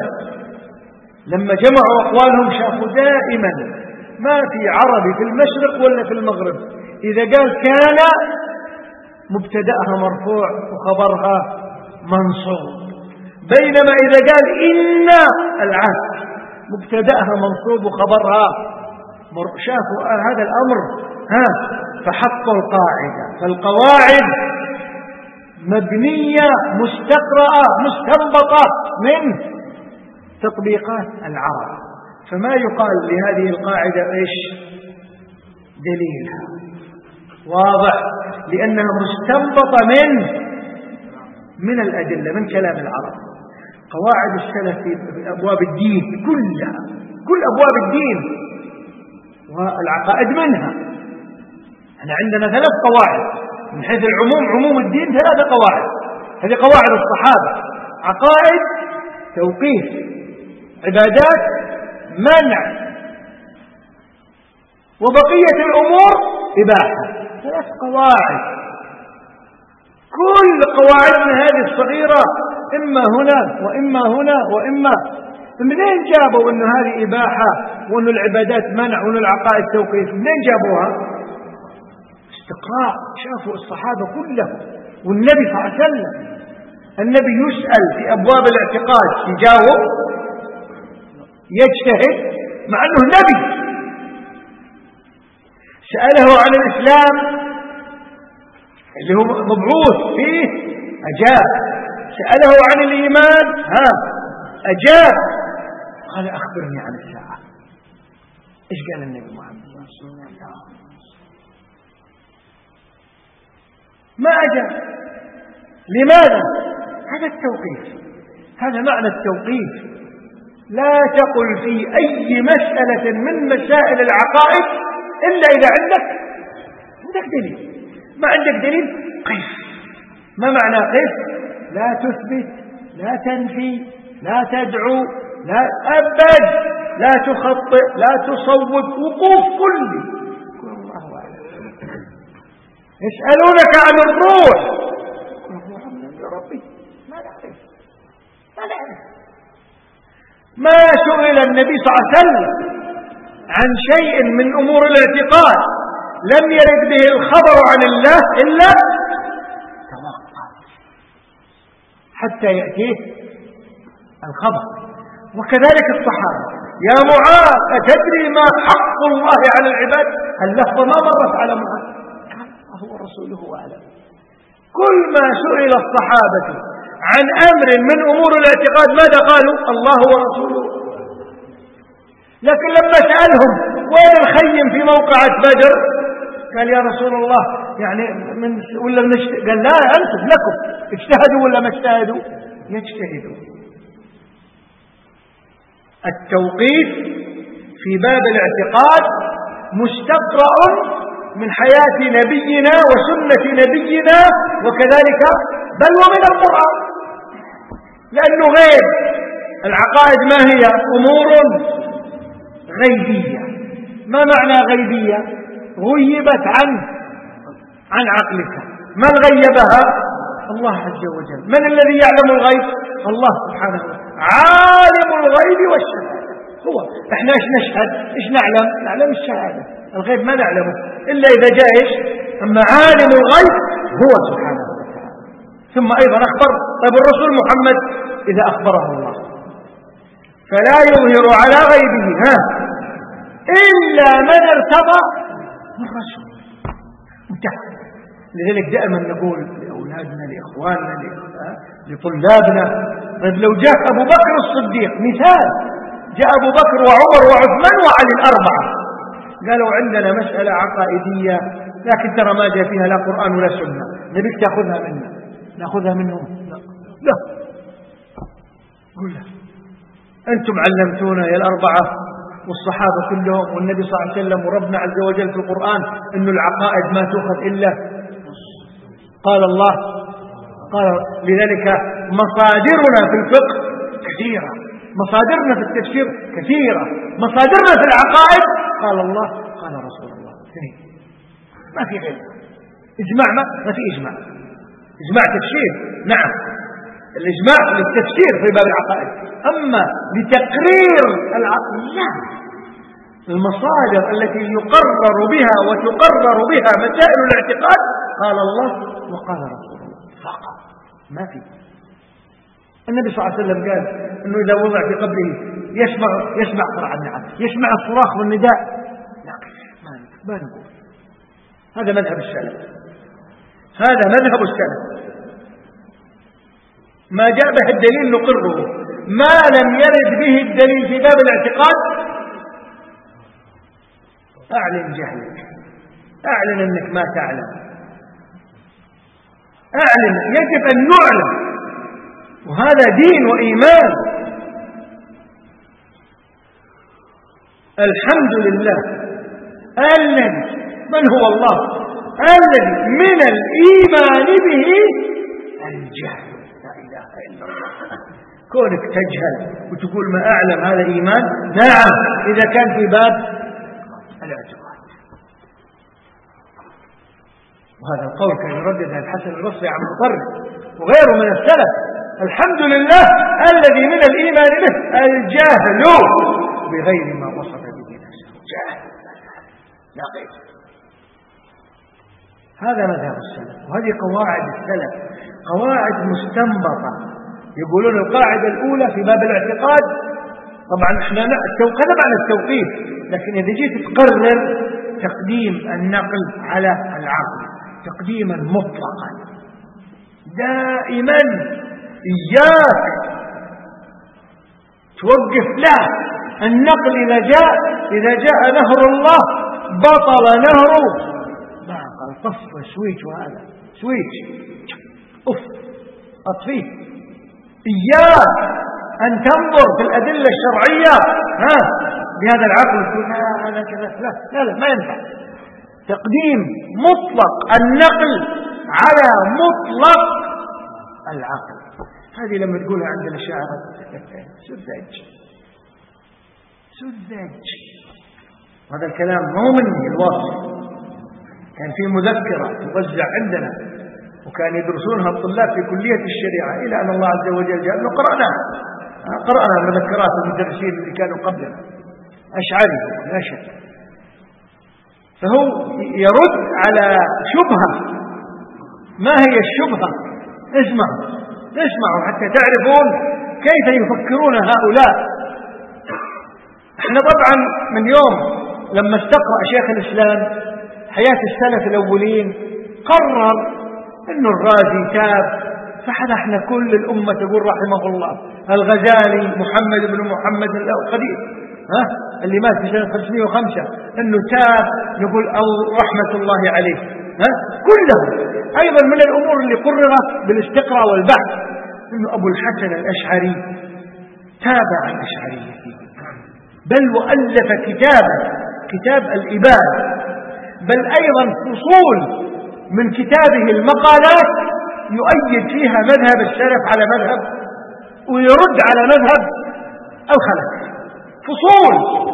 لما جمعوا أقوالهم شافوا دائما ما في عربي في المشرق ولا في المغرب إذا قال كان مبتدأها مرفوع وخبرها منصوب، بينما إذا قال إن العكس مبتدأها منصوب وخبرها مرفوع. شافوا هذا الأمر ها فحطوا القاعدة. فالقواعد مبنية مستقرأة مستنبطة من تطبيقات العرب. فما يقال لهذه القاعدة إيش دليلها؟ واضح، لأنها مستنبطة من من الأدلة من كلام العرب. قواعد السلف في أبواب الدين كلها، كل أبواب الدين والعقائد منها. احنا عندنا ثلاث قواعد من حيث العموم، عموم الدين ثلاثة قواعد. هذه قواعد الصحابة: عقائد، توقيف، عبادات، منع، وبقية الأمور إباحة. ثلاث قواعد. كل قواعدنا هذه الصغيرة إما هنا وإما هنا وإما. منين جابوا أن هذه إباحة وأن العبادات منع وأن العقائد توقيف؟ منين جابوها؟ استقراء. شافوا الصحابة كلهم والنبي صلى الله عليه وسلم. النبي يسأل في أبواب الاعتقاد يجاوب، يجتهد مع أنه نبي. سأله عن الإسلام اللي هو مبعوث فيه أجاب. سأله عن الإيمان ها أجاب. قال أخبرني عن الساعة. إيش قال النبي محمد صلى الله عليه وسلم؟ ما أجاب. لماذا؟ هذا التوقيف. هذا معنى التوقيف. لا تقل في أي مسألة من مسائل العقائد إلا إذا عندك عندك دليل. ما عندك دليل قف. ما معنى قف؟ لا تثبت، لا تنفي، لا تدعو، لا أبد، لا تخطئ، لا تصوب، وقوف كلي. قل الله أعلم. يسألونك عن الروح، قل الروح من أمر ربي. ما نعرف ما نعرف. ما سئل النبي صلى الله عليه وسلم عن شيء من أمور الاعتقاد لم يرد به الخبر عن الله إلا توقف حتى يأتيه الخبر. وكذلك الصحابة: يا معاذ أتدري ما حق الله على العباد؟ اللفظة ما مرت على معاذ، قال هو رسوله أعلم. كل ما سئل الصحابة عن أمر من أمور الاعتقاد ماذا قالوا؟ الله ورسوله. لكن لما سألهم وين الخيم في موقعة بدر؟ قال يا رسول الله يعني من ولا نشت... قال لا أنتم لكم اجتهدوا ولا ما اجتهدوا؟ يجتهدوا. التوقيف في باب الاعتقاد مستقرأ من حياة نبينا وسنة نبينا وكذلك بل ومن القرآن، لأنه غيب. العقائد ما هي؟ أمور غيبية. ما معنى غيبية؟ غيبت عن عن عقلك. من غيبها؟ الله عز وجل. من الذي يعلم الغيب؟ الله سبحانه وتعالى. عالم الغيب والشهادة هو. احنا ايش نشهد؟ ايش نعلم؟ نعلم الشهادة. الغيب ما نعلمه إلا إذا جاء ايش؟ أما عالم الغيب هو سبحانه وتعالى. ثم أيضا أخبر طيب الرسول محمد إذا أخبره الله، فلا يظهر على غيبه ها إلا من ارتضى من رسول. انتهى. لذلك دائما نقول لأولادنا لإخواننا لطلابنا، لو جاء أبو بكر الصديق مثال، جاء أبو بكر وعمر وعثمان وعلي الأربعة قالوا عندنا مسألة عقائدية لكن ترى ما جاء فيها لا قرآن ولا سنة، نبيك تأخذها منا، نأخذها منهم؟ لا لا قل لا أنتم علمتونا يا الأربعة والصحابة كلهم والنبي صلى الله عليه وسلم وربنا عز وجل في القرآن إن العقائد ما تأخذ إلا قال الله قال. لذلك مصادرنا في الفقه كثيرة، مصادرنا في التفسير كثيرة، مصادرنا في العقائد قال الله قال رسول الله، ما في غير إجماع، ما, ما في إجماع. إجماع تفسير نعم، الإجماع للتفسير في باب العقائد، أما لتقرير العقل لا. المصادر التي يقرر بها وتقرر بها مسائل الاعتقاد قال الله وقال رسول الله فقط، ما في. النبي صلى الله عليه وسلم قال أنه إذا وضع في قبره يسمع يسمع قرع النعم، يسمع الصراخ والنداء، لا ما نقول. هذا مذهب السلف، هذا مذهب السلف، ما جاء به الدليل نقره، ما لم يرد به الدليل في باب الاعتقاد أعلن جهلك، أعلن أنك ما تعلم، أعلن، يجب أن نعلم، وهذا دين وإيمان. الحمد لله الذي من هو الله الذي من الإيمان به الجهل، لا إله إلا الله. كونك تجهل وتقول ما أعلم هذا إيمان، نعم إذا كان في باب الاعتقاد. وهذا القول كان يردد الحسن البصري عن مطرف وغيره من السلف. الحمد لله الذي من الإيمان به الجهل بغير ما وصف به نفسه، جهل لا غير. هذا مذهب السلف، وهذه قواعد السلف، قواعد مستنبطة. يقولون القاعدة الأولى في باب الاعتقاد، طبعا احنا هذا معنى التوقيف، لكن إذا جيت تقرر تقديم النقل على العقل تقديما مطلقا دائما، إياك توقف له النقل إذا جاء إذا جاء نهر الله بطل نهره. ما قال طفى سويت، وهذا سويت أف أطفيه. إياك أن تنظر في الأدلة الشرعية ها بهذا العقل تقول لا أنا كذا، لا لا لا ما ينفع. تقديم مطلق النقل على مطلق العقل. هذه لما تقولها عند الأشاعرة سذج سذج. هذا الكلام مو مني الواصل، كان في مذكرة توزع عندنا وكان يدرسونها الطلاب في كلية الشريعة إلى أن الله عز وجل جاء أنه قرأناها قرأنا مذكرات المدرسين اللي كانوا قبلنا أشعري لا شك. فهو يرد على شبهة. ما هي الشبهة؟ اسمعوا اسمعوا حتى تعرفون كيف يفكرون هؤلاء. احنا طبعا من يوم لما استقرأ شيخ الإسلام حياة السلف الأولين قرر انه الرازي تاب، فحنا كل الأمة تقول رحمه الله. الغزالي محمد بن محمد القديم ها اللي مات في سنة خمسمائة وخمسة انه تاب، نقول رحمة الله عليه. ها كلهم ايضا من الامور اللي قررت بالاستقراء والبحث انه ابو الحسن الاشعري تاب عن اشعريته، بل وألف كتابا كتاب الإبان، بل أيضا فصول من كتابه المقالات يؤيد فيها مذهب السلف على مذهب ويرد على مذهب الخلف، فصول.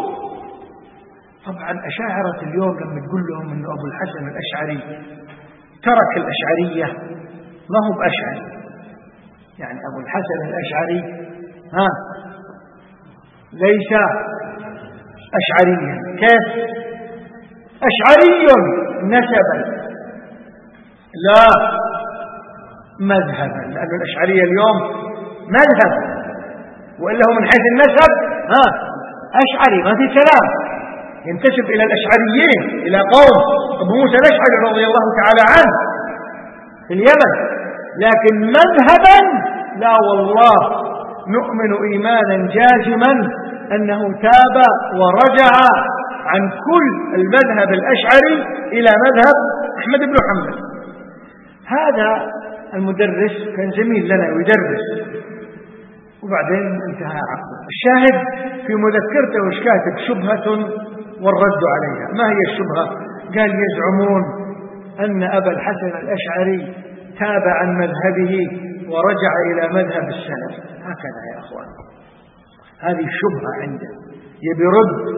طبعا أشاعرة اليوم لما تقول لهم أن أبو الحسن الأشعري ترك الأشعرية ما هو بأشعري، يعني أبو الحسن الأشعري ها ليس أشعريا. كيف أشعري نسبا لا مذهبا؟ لأن الأشعرية اليوم مذهب، وإلا هو من حيث النسب ها أشعري، ما في كلام، ينتسب إلى الأشعريين، إلى قوم أبو موسى الأشعري رضي الله تعالى عنه في اليمن. لكن مذهبا لا والله، نؤمن إيمانا جازما أنه تاب ورجع عن كل المذهب الأشعري إلى مذهب أحمد بن حنبل. هذا المدرس كان زميل لنا يدرس، وبعدين انتهى عقده. الشاهد في مذكرته وش كاتب؟ شبهة والرد عليها. ما هي الشبهة؟ قال يزعمون أن أبا الحسن الأشعري تاب عن مذهبه ورجع إلى مذهب السلف. هكذا يا أخوان، هذه الشبهة عنده، يبي رد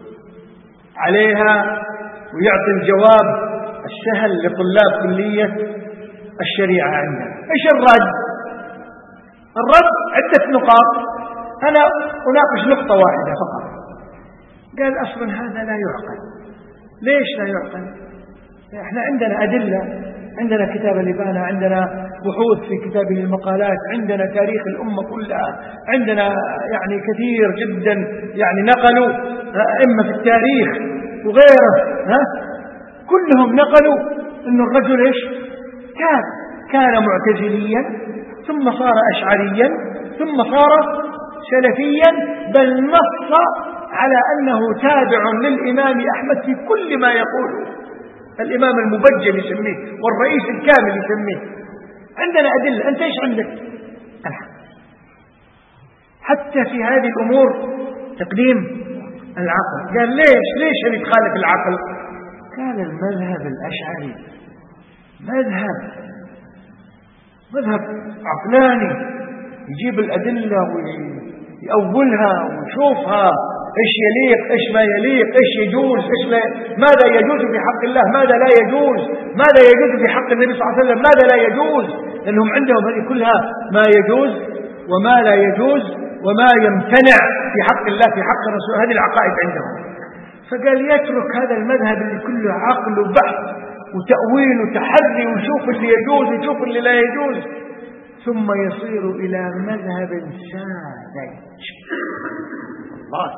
عليها ويعطي الجواب السهل لطلاب كلية الشريعة عندنا. إيش الرد؟ الرد عدة نقاط، أنا أناقش نقطة واحدة فقط. قال أصلا هذا لا يعقل. ليش لا يعقل؟ إحنا عندنا أدلة، عندنا كتاب الإبانة، عندنا بحوث في كتابه المقالات، عندنا تاريخ الأمة كلها، عندنا يعني كثير جدا يعني نقلوا أئمة في التاريخ وغيره، ها كلهم نقلوا أن الرجل إيش كان كان معتزليا ثم صار أشعريا ثم صار سلفيا، بل نص على أنه تابع للإمام أحمد في كل ما يقوله. الإمام المبجل يسميه والرئيس الكامل يسميه. عندنا أدلة، أنت إيش عندك؟ الحق. حتى في هذه الأمور تقديم العقل. قال ليش ليش اللي تخالف العقل؟ قال المذهب الأشعري مذهب مذهب عقلاني، يجيب الأدلة ويأولها ويشوفها إيش يليق إيش ما يليق، إيش يجوز إيش لا، ماذا يجوز في حق الله، ماذا لا يجوز، ماذا يجوز في حق النبي صلى الله عليه وسلم، ماذا لا يجوز. لأنهم عندهم هذه كلها ما يجوز وما لا يجوز وما يمتنع في حق الله في حق الرسول، هذه العقائد عندهم. فقال يترك هذا المذهب اللي كله عقل وبحث وتأويل وتحري ويشوف اللي يجوز ويشوف اللي لا يجوز، ثم يصير إلى مذهب ساذج. الله،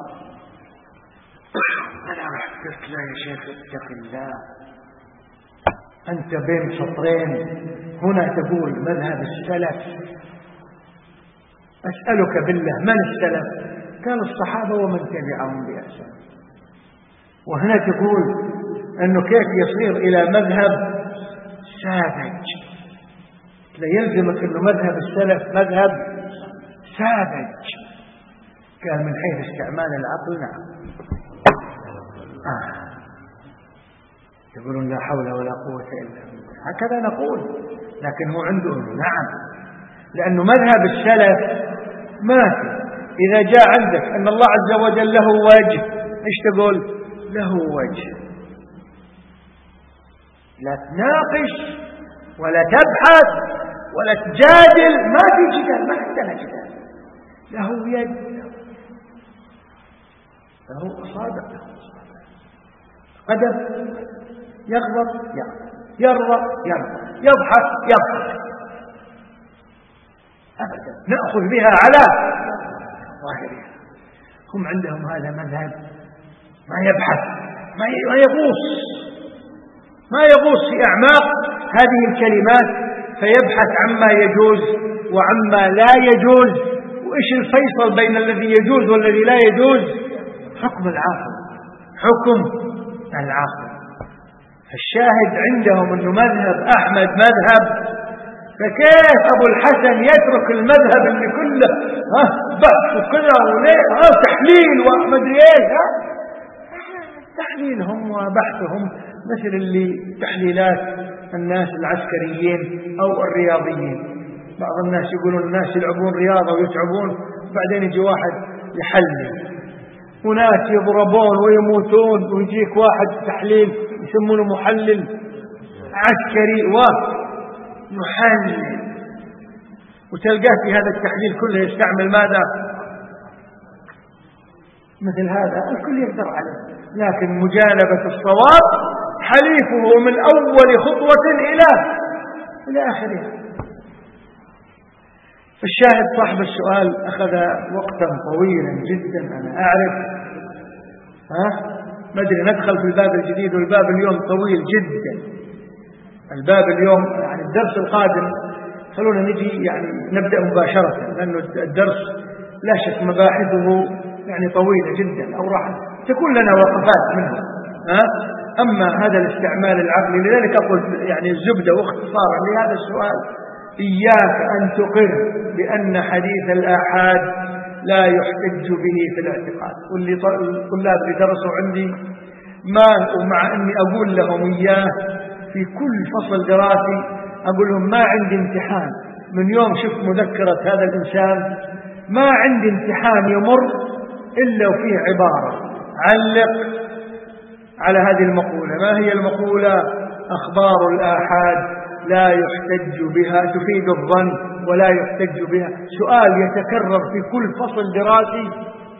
أنا قلت له يا شيخ اتق الله، أنت بين سطرين هنا تقول مذهب السلف. أسألك بالله من السلف؟ قال الصحابة ومن تبعهم بإحسان. وهنا تقول أنه كيف يصير إلى مذهب ساذج؟ لا يلزمك أنه مذهب السلف مذهب ساذج. قال من حيث استعمال العقل نعم. آه. يقولون لا حول ولا قوة إلا بالله، هكذا نقول، لكن هو عنده نعم، لأنه مذهب السلف ما في. إذا جاء عندك أن الله عز وجل له وجه، إيش تقول؟ له وجه. لا تناقش ولا تبحث ولا تجادل، ما في جدال، ما عندنا جدال. له يد، له أصابع، قدم، يغضب يغضب، يرضى يرضى، يضحك يضحك، أبدا نأخذ بها على ظاهرها. هم عندهم هذا مذهب ما يبحث، ما يغوص ما يغوص في أعماق هذه الكلمات، فيبحث عما يجوز وعما لا يجوز. وإيش الفيصل بين الذي يجوز والذي لا يجوز؟ حكم العاقل، حكم العاقل. فالشاهد عندهم أنه مذهب أحمد مذهب، فكيف أبو الحسن يترك المذهب اللي كله ها بحث وكذا وليه ها تحليل ومدري ايه؟ تحليلهم وبحثهم مثل اللي تحليلات الناس العسكريين أو الرياضيين. بعض الناس يقولون الناس يلعبون رياضة ويتعبون، بعدين يجي واحد يحلل، وناس يضربون ويموتون، ويجيك واحد تحليل يسمونه محلل عسكري ومحلل، وتلقاه في هذا التحليل كله يستعمل ماذا؟ مثل هذا الكل يقدر عليه، لكن مجانبة الصواب حليفه من أول خطوة إلى إلى آخرها. الشاهد صاحب السؤال أخذ وقتا طويلا جدا، أنا أعرف. ها ما أدري، ندخل في الباب الجديد، والباب اليوم طويل جدا. الباب اليوم يعني الدرس القادم خلونا نجي يعني نبدأ مباشرة، لأنه الدرس لا شك مباحثه يعني طويلة جدا، أو راح تكون لنا وقفات منها. ها أما هذا الاستعمال العقلي، لذلك أقول يعني الزبدة واختصارا لهذا السؤال: إياك أن تقر بأن حديث الآحاد لا يحتج به في الاعتقاد. واللي الطلاب اللي درسوا عندي ما ومع أني أقول لهم إياه في كل فصل دراسي، أقول لهم ما عندي امتحان من يوم شفت مذكرة هذا الإنسان، ما عندي امتحان يمر إلا وفيه عبارة علق على هذه المقولة. ما هي المقولة؟ أخبار الآحاد لا يحتج بها، تفيد الظن ولا يحتج بها. سؤال يتكرر في كل فصل دراسي،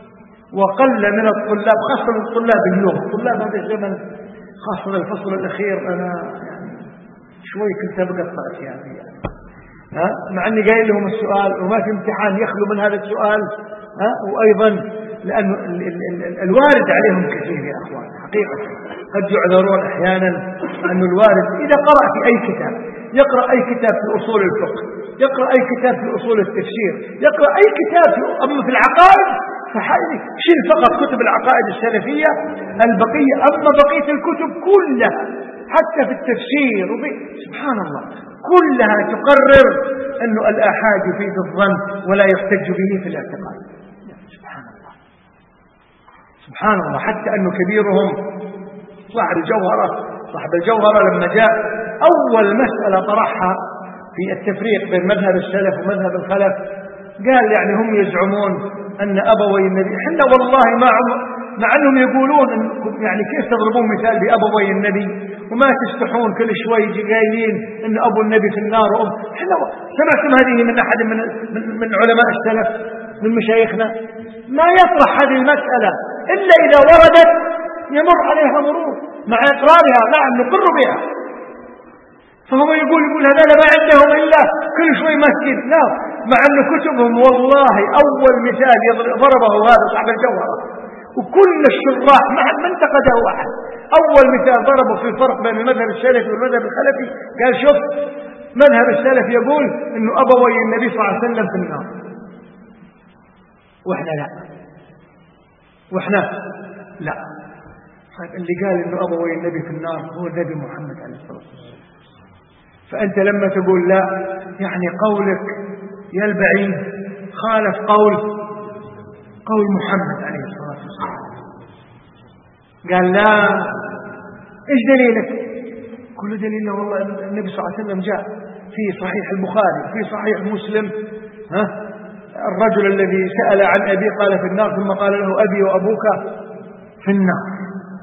وقل من الطلاب، خاصة الطلاب اليوم، الطلاب هذا الزمن، خاصة الفصل الأخير، أنا يعني شوي كنت أبقى أطلع يعني, يعني ها مع أني قايل لهم السؤال وما في امتحان يخلو من هذا السؤال. ها وأيضا لأن ال ال ال الوارد عليهم كثير يا أخوان حقيقة، قد يعذرون أحيانا أن الوارد إذا قرأ في أي كتاب، يقرأ أي كتاب في أصول الفقه، يقرأ أي كتاب في أصول التفسير، يقرأ أي كتاب في أما في العقائد شيل فقط كتب العقائد السلفية البقية، أما بقية الكتب كلها حتى في التفسير وفي سبحان الله كلها تقرر أن الآحاد يفيد الظن ولا يحتج به في الاعتقاد. سبحان الله سبحان الله. حتى أنه كبيرهم صاحب الجوهرة صاحب الجوهرة لما جاء أول مسألة طرحها في التفريق بين مذهب السلف ومذهب الخلف، قال يعني هم يزعمون أن أبوي النبي، حنا والله ما مع أنهم يقولون يعني كيف تضربون مثال بأبوي النبي وما تستحون كل شوي قايلين أن أبو النبي في النار وأم. حنا سمعتم هذه من أحد من, من, من علماء السلف من مشايخنا؟ ما يطرح هذه المسألة إلا إذا وردت يمر عليها مرور مع إقرارها، نعم نقر بها. فهو يقول يقول هذا ما عندهم إلا كل شوي مسجد، لا، مع أن كتبهم والله أول مثال ضربه هذا صاحب الجوهرة، وكل الشراح ما انتقده أحد. أول مثال ضربه في الفرق بين المذهب السلفي والمذهب الخلفي، قال شوف مذهب السلف يقول إنه أبوي النبي صلى الله عليه وسلم في النار، وإحنا لا وإحنا لا. طيب اللي قال إنه أبوي النبي في النار هو النبي محمد عليه الصلاة والسلام. فأنت لما تقول لا، يعني قولك يا البعيد خالف قول قول محمد عليه الصلاة والسلام. قال لا، إيش دليلك؟ كل دليل والله النبي صلى الله عليه وسلم جاء في صحيح البخاري في صحيح مسلم، ها الرجل الذي سأل عن أبي قال في النار، ثم قال له أبي وأبوك في النار.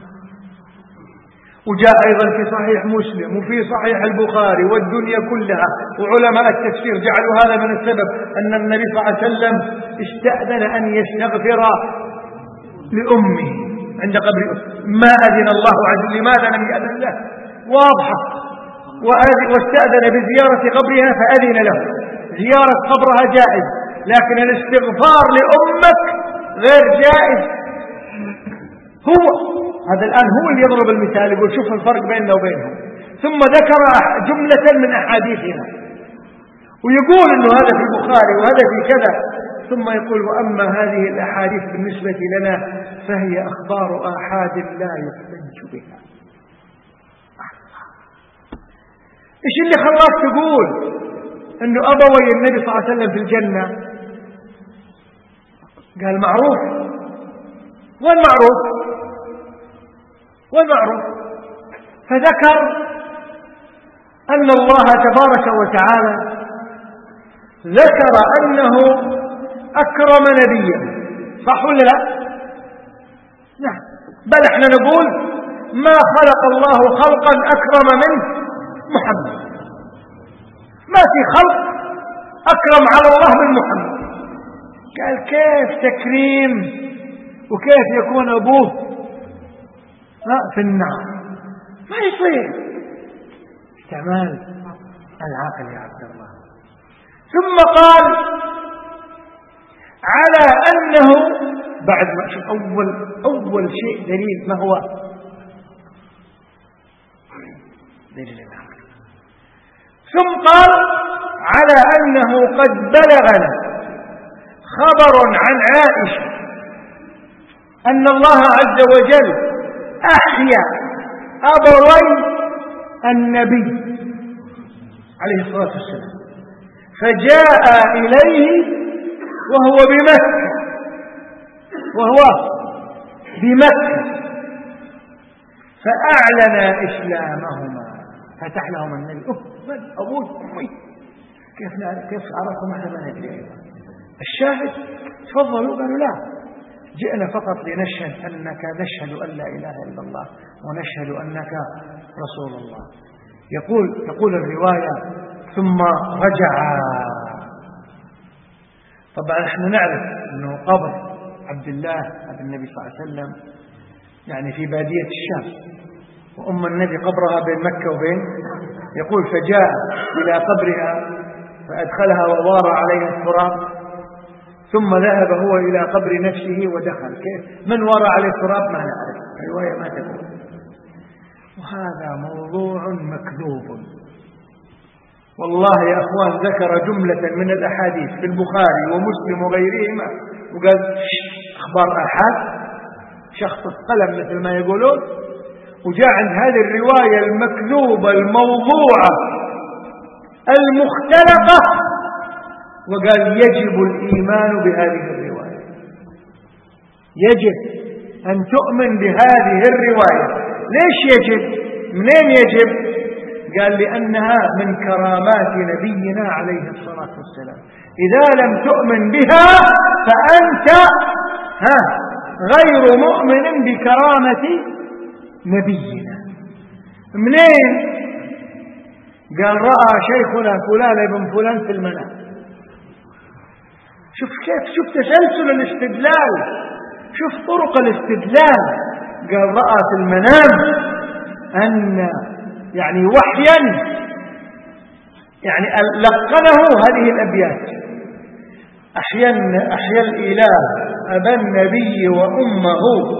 وجاء أيضا في صحيح مسلم وفي صحيح البخاري والدنيا كلها، وعلماء التفسير جعلوا هذا من السبب أن النبي صلى الله عليه وسلم استأذن أن يستغفر لأمه عند قبر ما أذن الله عز وجل. لماذا لم يأذن له؟ واضحة. واستأذن بزيارة قبرها فأذن له. زيارة قبرها جائز، لكن الاستغفار لأمك غير جائز. هو هذا الآن هو اللي يضرب المثال، يقول شوف الفرق بيننا وبينهم، ثم ذكر جملة من أحاديثنا ويقول أنه هذا في البخاري وهذا في كذا، ثم يقول وأما هذه الأحاديث بالنسبة لنا فهي أخبار آحاد لا يحتج بها. إيش اللي خلاك تقول أنه أبوي النبي صلى الله عليه وسلم في الجنة؟ قال معروف. والمعروف والمعروف فذكر أن الله تبارك وتعالى ذكر أنه أكرم نبيا، صح ولا لا؟ نعم. بل احنا نقول ما خلق الله خلقا أكرم منه محمد، ما في خلق أكرم على الله من محمد. قال كيف تكريم وكيف يكون أبوه في النار؟ ما يصير. استعمال العقل يا عبد الله. ثم قال على أنه بعد ما شوف أول, أول شيء دليل ما هو دليل الأمر. ثم قال على أنه قد بلغنا خبر عن عائشة أن الله عز وجل أحيا أبوي النبي عليه الصلاة والسلام فجاء إليه وهو بمكة وهو بمكة فأعلن إسلامهما فتح لهم النبي أوه من أبوي أمي كيف كيف عرفوا ما ما ندري. الشاهد تفضلوا قالوا لا جئنا فقط لنشهد أنك نشهد أن لا إله إلا الله ونشهد أنك رسول الله. يقول تقول الرواية ثم رجع. طبعا نحن نعرف أنه قبر عبد الله بن النبي صلى الله عليه وسلم يعني في بادية الشام وأم النبي قبرها بين مكة وبين يقول فجاء إلى قبرها فأدخلها ووار عليها التراب ثم ذهب هو إلى قبر نفسه ودخل. كيف من وار عليه التراب ما نعرف الرواية ما تقول. وهذا موضوع مكذوب والله يا أخوان. ذكر جملة من الأحاديث في البخاري ومسلم وغيرهما وقال أخبار أحد شخص القلم مثل ما يقولون وجاء عند هذه الرواية المكذوبة الموضوعة المختلقة وقال يجب الإيمان بهذه الرواية. يجب أن تؤمن بهذه الرواية. ليش يجب؟ منين يجب؟ قال لأنها من كرامات نبينا عليه الصلاة والسلام. إذا لم تؤمن بها فأنت ها غير مؤمن بكرامة نبينا. منين؟ قال رأى شيخنا فلان ابن فلان في المنام. شوف كيف شوف تسلسل الاستدلال شوف طرق الاستدلال. قال رأى في المنام أن يعني وحيا يعني لقنه هذه الأبيات أحيا أحيا الإله أبا النبي وأمه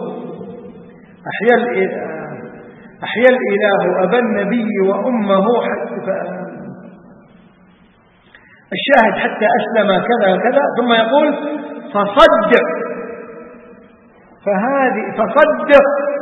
أحيا أحيا الإله أبا النبي وأمه الشاهد حتى أسلم كذا كذا. ثم يقول فصدق فهذه فصدق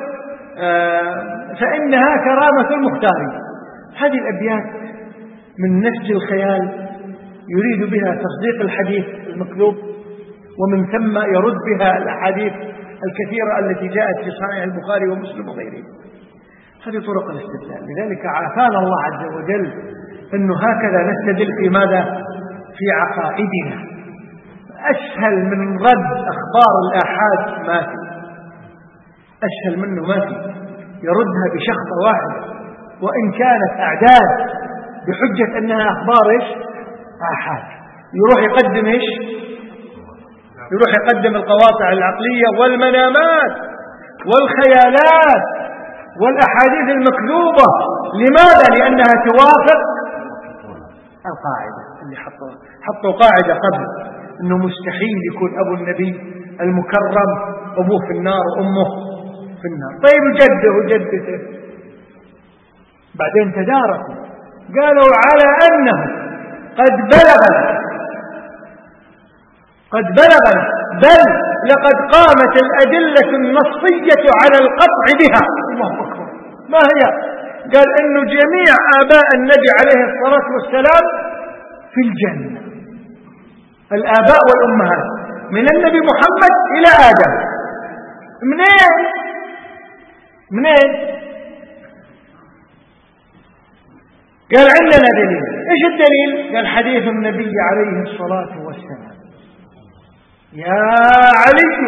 فإنها كرامة المختار. هذه الأبيات من نسج الخيال يريد بها تصديق الحديث المكذوب ومن ثم يرد بها الأحاديث الكثيرة التي جاءت في صحيح البخاري ومسلم وغيره. هذه طرق الاستدلال. لذلك عافانا الله عز وجل أنه هكذا نستدل في ماذا؟ في عقائدنا. أسهل من رد أخبار الآحاد ما في أسهل منه ما في. يردها بشخص واحد وإن كانت أعداد بحجة أنها أخبار إيش؟ آحاد. يروح يقدم إيش؟ يروح يقدم القواطع العقلية والمنامات والخيالات والأحاديث المكذوبة. لماذا؟ لأنها توافق القاعدة اللي حطوا حطوا قاعدة قبل أنه مستحيل يكون أبو النبي المكرم أبوه في النار وأمه في النار. طيب جده وجدته بعدين تداركوا قالوا على أنه قد بلغنا قد بلغنا بل لقد قامت الأدلة النصية على القطع بها. الله أكبر. ما هي؟ قال أنه جميع آباء النبي عليه الصلاة والسلام في الجنة. الآباء والأمهات من النبي محمد إلى آدم. منين؟ منين؟ قال عندنا دليل. إيش الدليل؟ قال حديث النبي عليه الصلاة والسلام يا علي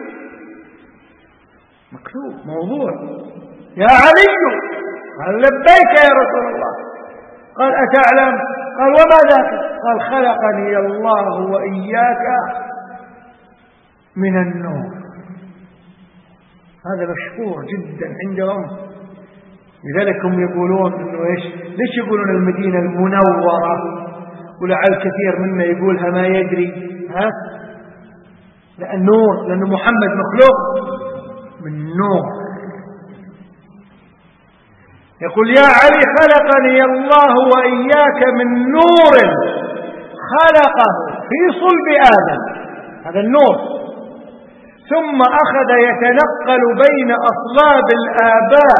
مكتوب موضوع يا علي. قال لبيك يا رسول الله. قال أتعلم؟ قال وما ذاك؟ قال خلقني الله وإياك من النور. هذا مشهور جدا عندهم. لذلك هم يقولون إنه إيش؟ ليش يقولون المدينة المنورة ولعل كثير منا يقولها ما يدري، ها؟ لأن نور، لأن محمد مخلوق من نور. يقول يا علي خلقني الله وإياك من نور خلقه في صلب آدم، هذا النور، ثم أخذ يتنقل بين أصلاب الآباء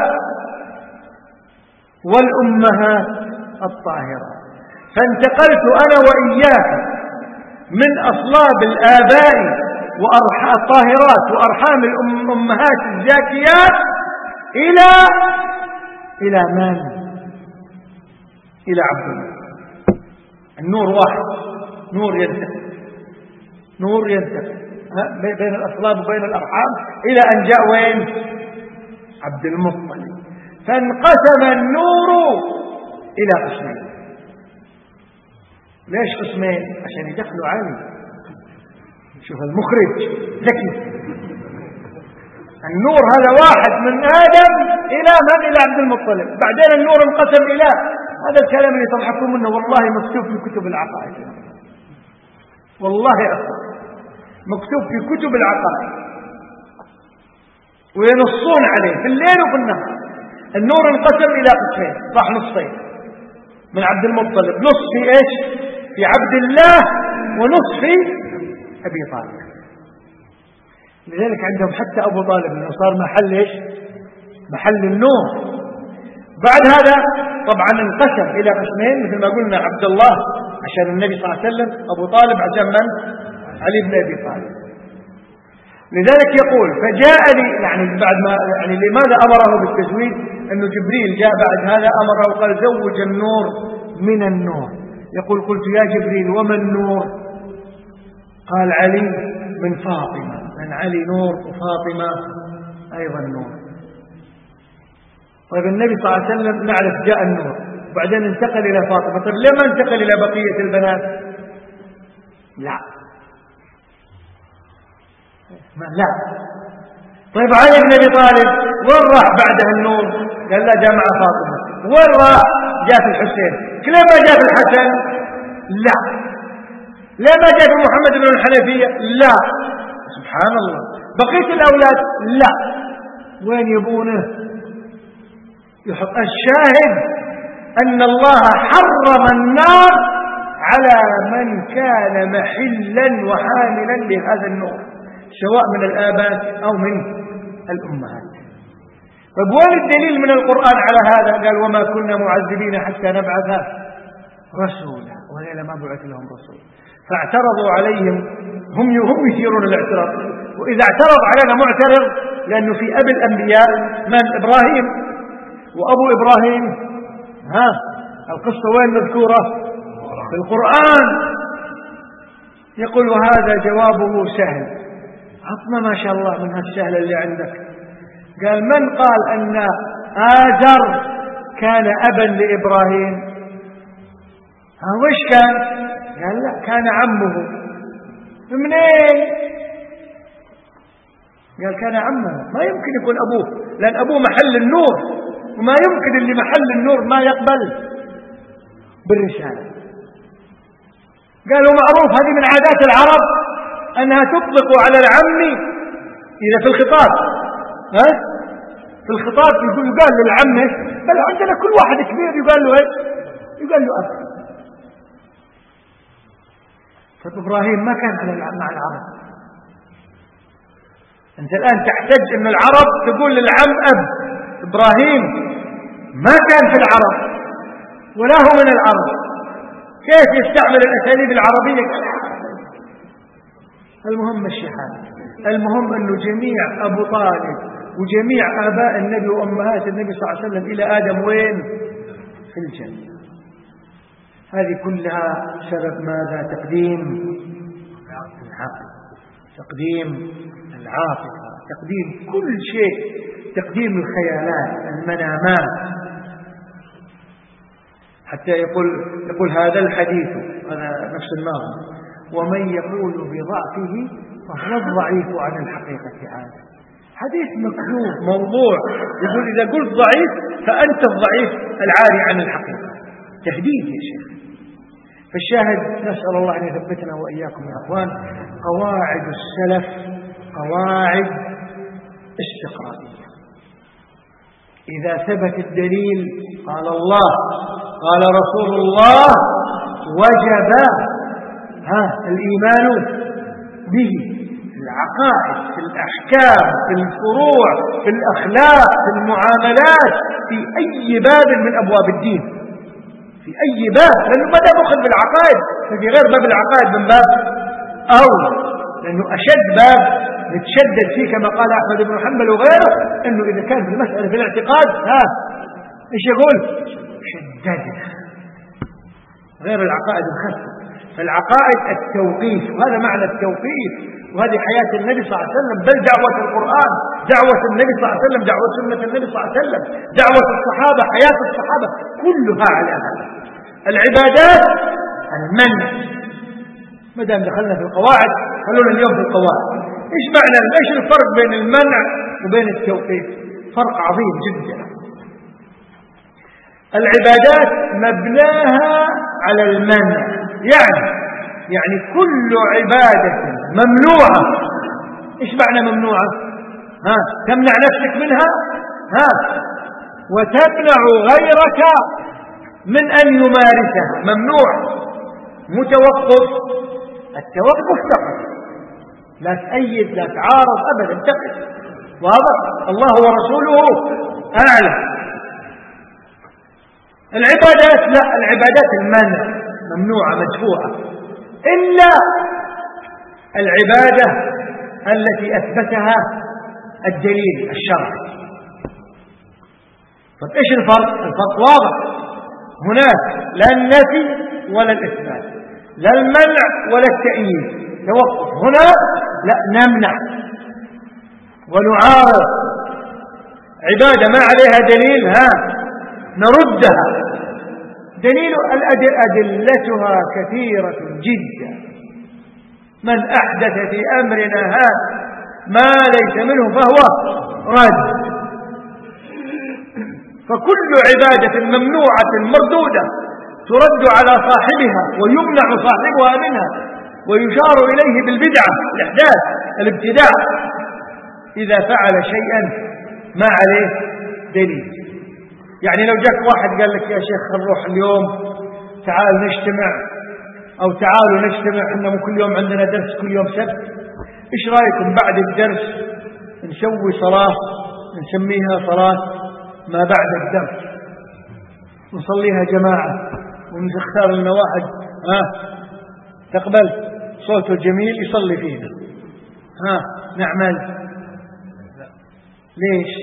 والأمهات الطاهرات، فانتقلت أنا وإياك من أصلاب الآباء والطاهرات وأرحام الأمهات الزاكيات إلى إلى من؟ إلى عبد الله. النور واحد، نور ينتقل، نور ينتقل بين الأصلاب وبين الأرحام إلى أن جاء وين؟ عبد المطلب. فانقسم النور إلى قسمين. ليش قسمين؟ عشان يدخلوا علي. شوف المخرج ذكي. النور هذا واحد من آدم إلى من؟ إلى عبد المطلب. بعدين النور انقسم إلى، هذا الكلام اللي تضحكون منه والله مكتوب في كتب العقائد، والله أصلا مكتوب في كتب العقائد وينصون عليه في الليل وفي النهار. النور انقسم إلى قسمين، صح نصين من عبد المطلب، نص في إيش؟ في عبد الله، ونص في أبي طالب. لذلك عندهم حتى أبو طالب إنه صار محل إيش؟ محل النور. بعد هذا طبعا انقسم إلى قسمين مثل ما قلنا، عبد الله عشان النبي صلى الله عليه وسلم، أبو طالب عشان من؟ علي بن أبي طالب. لذلك يقول فجاء لي، يعني بعد ما يعني لماذا أمره بالتزويج؟ أنه جبريل جاء بعد هذا أمره وقال زوج النور من النور. يقول قلت يا جبريل وما النور؟ قال علي من فاطمة، من علي نور وفاطمة أيضا نور. طيب النبي صلى الله عليه وسلم نعرف جاء النور وبعدين انتقل إلى فاطمة، طيب ليه ما انتقل إلى بقية البنات؟ لا ما لا. طيب علي بن أبي طالب وين راح بعدها النور؟ قال لا جاء مع فاطمة. وين راح؟ جاء في الحسين. ليه ما جاء في الحسن؟ لا. ليه ما جاء في محمد بن الحنفية؟ لا. سبحان الله. بقية الأولاد؟ لا. وين يبونه؟ يحط الشاهد أن الله حرم النار على من كان محلا وحاملا لهذا النور، سواء من الآباء أو من الأمهات. طيب وين الدليل من القرآن على هذا؟ قال وما كنا معذبين حتى نبعث رسولا، وإلى ما بعث لهم رسول. فاعترضوا عليهم، هم هم يثيرون الاعتراض. وإذا اعترض علينا معترض لأنه في أبي الأنبياء من؟ إبراهيم. وأبو إبراهيم ها القصة وين مذكورة؟ في القرآن. يقول وهذا جوابه سهل. عطنا ما شاء الله من هالسهل اللي عندك. قال من قال أن آزر كان أبا لإبراهيم؟ ها وش كان؟ قال لا كان عمه. منين؟ قال كان عمه، ما يمكن يكون أبوه لأن أبوه محل النور، وما يمكن اللي محل النور ما يقبل بالرسالة. قالوا معروف هذه من عادات العرب أنها تطلق على العم إذا في الخطاب، ها في الخطاب يقول قال للعم، بل عندنا كل واحد كبير يقال له ايش؟ يقال له أب. فإبراهيم ما كان على مع العرب. أنت الآن تحتاج أن العرب تقول للعم أب. إبراهيم ما كان في العرب ولا هو من العرب، كيف يستعمل الأساليب العربية؟ المهم الشحات. المهم أنه جميع أبو طالب وجميع آباء النبي وأمهات النبي صلى الله عليه وسلم إلى آدم وين؟ في الجنة. هذه كلها سبب ماذا؟ تقديم العقل، تقديم العاطفة، تقديم كل شيء، تقديم الخيالات، المنامات. حتى يقول يقول هذا الحديث، هذا نفس الناظم، ومن يقول بضعفه فهو الضعيف عن الحقيقة عادة. حديث مكذوب موضوع، يقول إذا قلت ضعيف فأنت الضعيف العاري عن الحقيقة. تهديد يا شيخ. فالشاهد نسأل الله أن يثبتنا وإياكم يا أخوان. قواعد السلف قواعد استقرائية. إذا ثبت الدليل قال الله قال رسول الله وجب ها الإيمان به في العقائد في الأحكام في الفروع في الأخلاق في المعاملات في أي باب من أبواب الدين، في أي باب، لأنه ما دام أخذ بالعقائد ففي غير باب العقائد من باب أولى، لأنه أشد باب نتشدد فيه كما قال أحمد بن حنبل وغيره، أنه إذا كان في المسألة في الاعتقاد ها إيش يقول؟ شددنا. غير العقائد الخفة. فالعقائد التوقيف، وهذا معنى التوقيف، وهذه حياة النبي صلى الله عليه وسلم، بل دعوة القرآن، دعوة النبي صلى الله عليه وسلم، دعوة سنة النبي صلى الله عليه وسلم، دعوة الصحابة، حياة الصحابة، كلها على هذا. العبادات المنع. ما دام دخلنا في القواعد خلونا اليوم في القواعد. ايش معنى ايش الفرق بين المنع وبين التوقيف؟ فرق عظيم جدا. العبادات مبناها على المنع، يعني يعني كل عبادة ممنوعة. ايش معنى ممنوعة؟ ها تمنع نفسك منها، ها وتمنع غيرك من أن يمارسها. ممنوع. متوقف. التوقف تقف، لا تأيد لا تعارض أبدا، تقف. واضح؟ الله ورسوله أعلم. العبادات لا، العبادات المنع، ممنوعة مدفوعة، إلا العبادة التي أثبتها الدليل الشرعي. طيب إيش الفرق؟ الفرق واضح. هناك لا النفي ولا الإثبات، لا المنع ولا التأييد، توقف. هنا لا، نمنع ونعارض. عبادة ما عليها دليل ها نردها. دليل أدلتها كثيرة جدا. من أحدث في أمرنا هذا ما ليس منه فهو رد. فكل عبادة ممنوعة مردودة ترد على صاحبها ويمنع صاحبها منها ويشار إليه بالبدعة، الإحداث، الابتداع، إذا فعل شيئا ما عليه دليل. يعني لو جاك واحد قال لك يا شيخ نروح اليوم تعال نجتمع، أو تعالوا نجتمع، إحنا كل يوم عندنا درس كل يوم سبت، إيش رأيكم بعد الدرس نسوي صلاة نسميها صلاة ما بعد الدرس، نصليها جماعة ونختار لنا واحد ها تقبل صوته جميل يصلي فينا، ها نعمل. ليش؟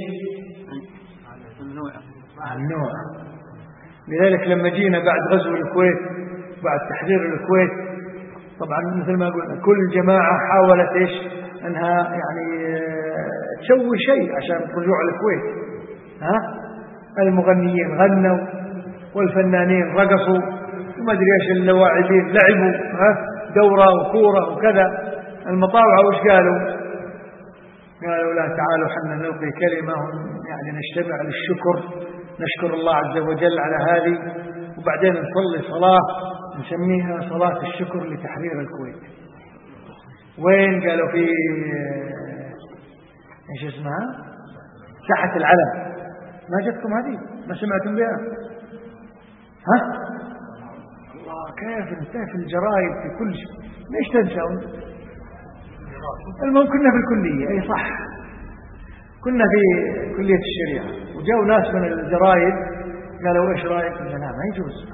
النوع. لذلك لما جينا بعد غزو الكويت، بعد تحرير الكويت، طبعا مثل ما قلنا كل جماعة حاولت إيش أنها يعني تسوي شيء عشان رجوع الكويت. ها المغنيين غنوا والفنانين رقصوا وما أدري إيش اللاعبين لعبوا، ها دورة وكورة وكذا. المطاوعة وش قالوا؟ قالوا لا تعالوا حنا نلقي كلمة يعني نجتمع للشكر، نشكر الله عز وجل على هذه، وبعدين نصلي صلاة نسميها صلاة الشكر لتحرير الكويت. وين؟ قالوا في ايش اسمها ساحة العلم. ما جتكم هذه؟ ما سمعتم بها؟ ها الله كيف انتهى في الجرائد في كل شيء. ليش تنسون؟ المهم كنا في الكلية، اي صح، كنا في كلية الشريعة وجاءوا ناس من الجرائد قالوا ايش رايك؟ قلنا لا ما يجوز.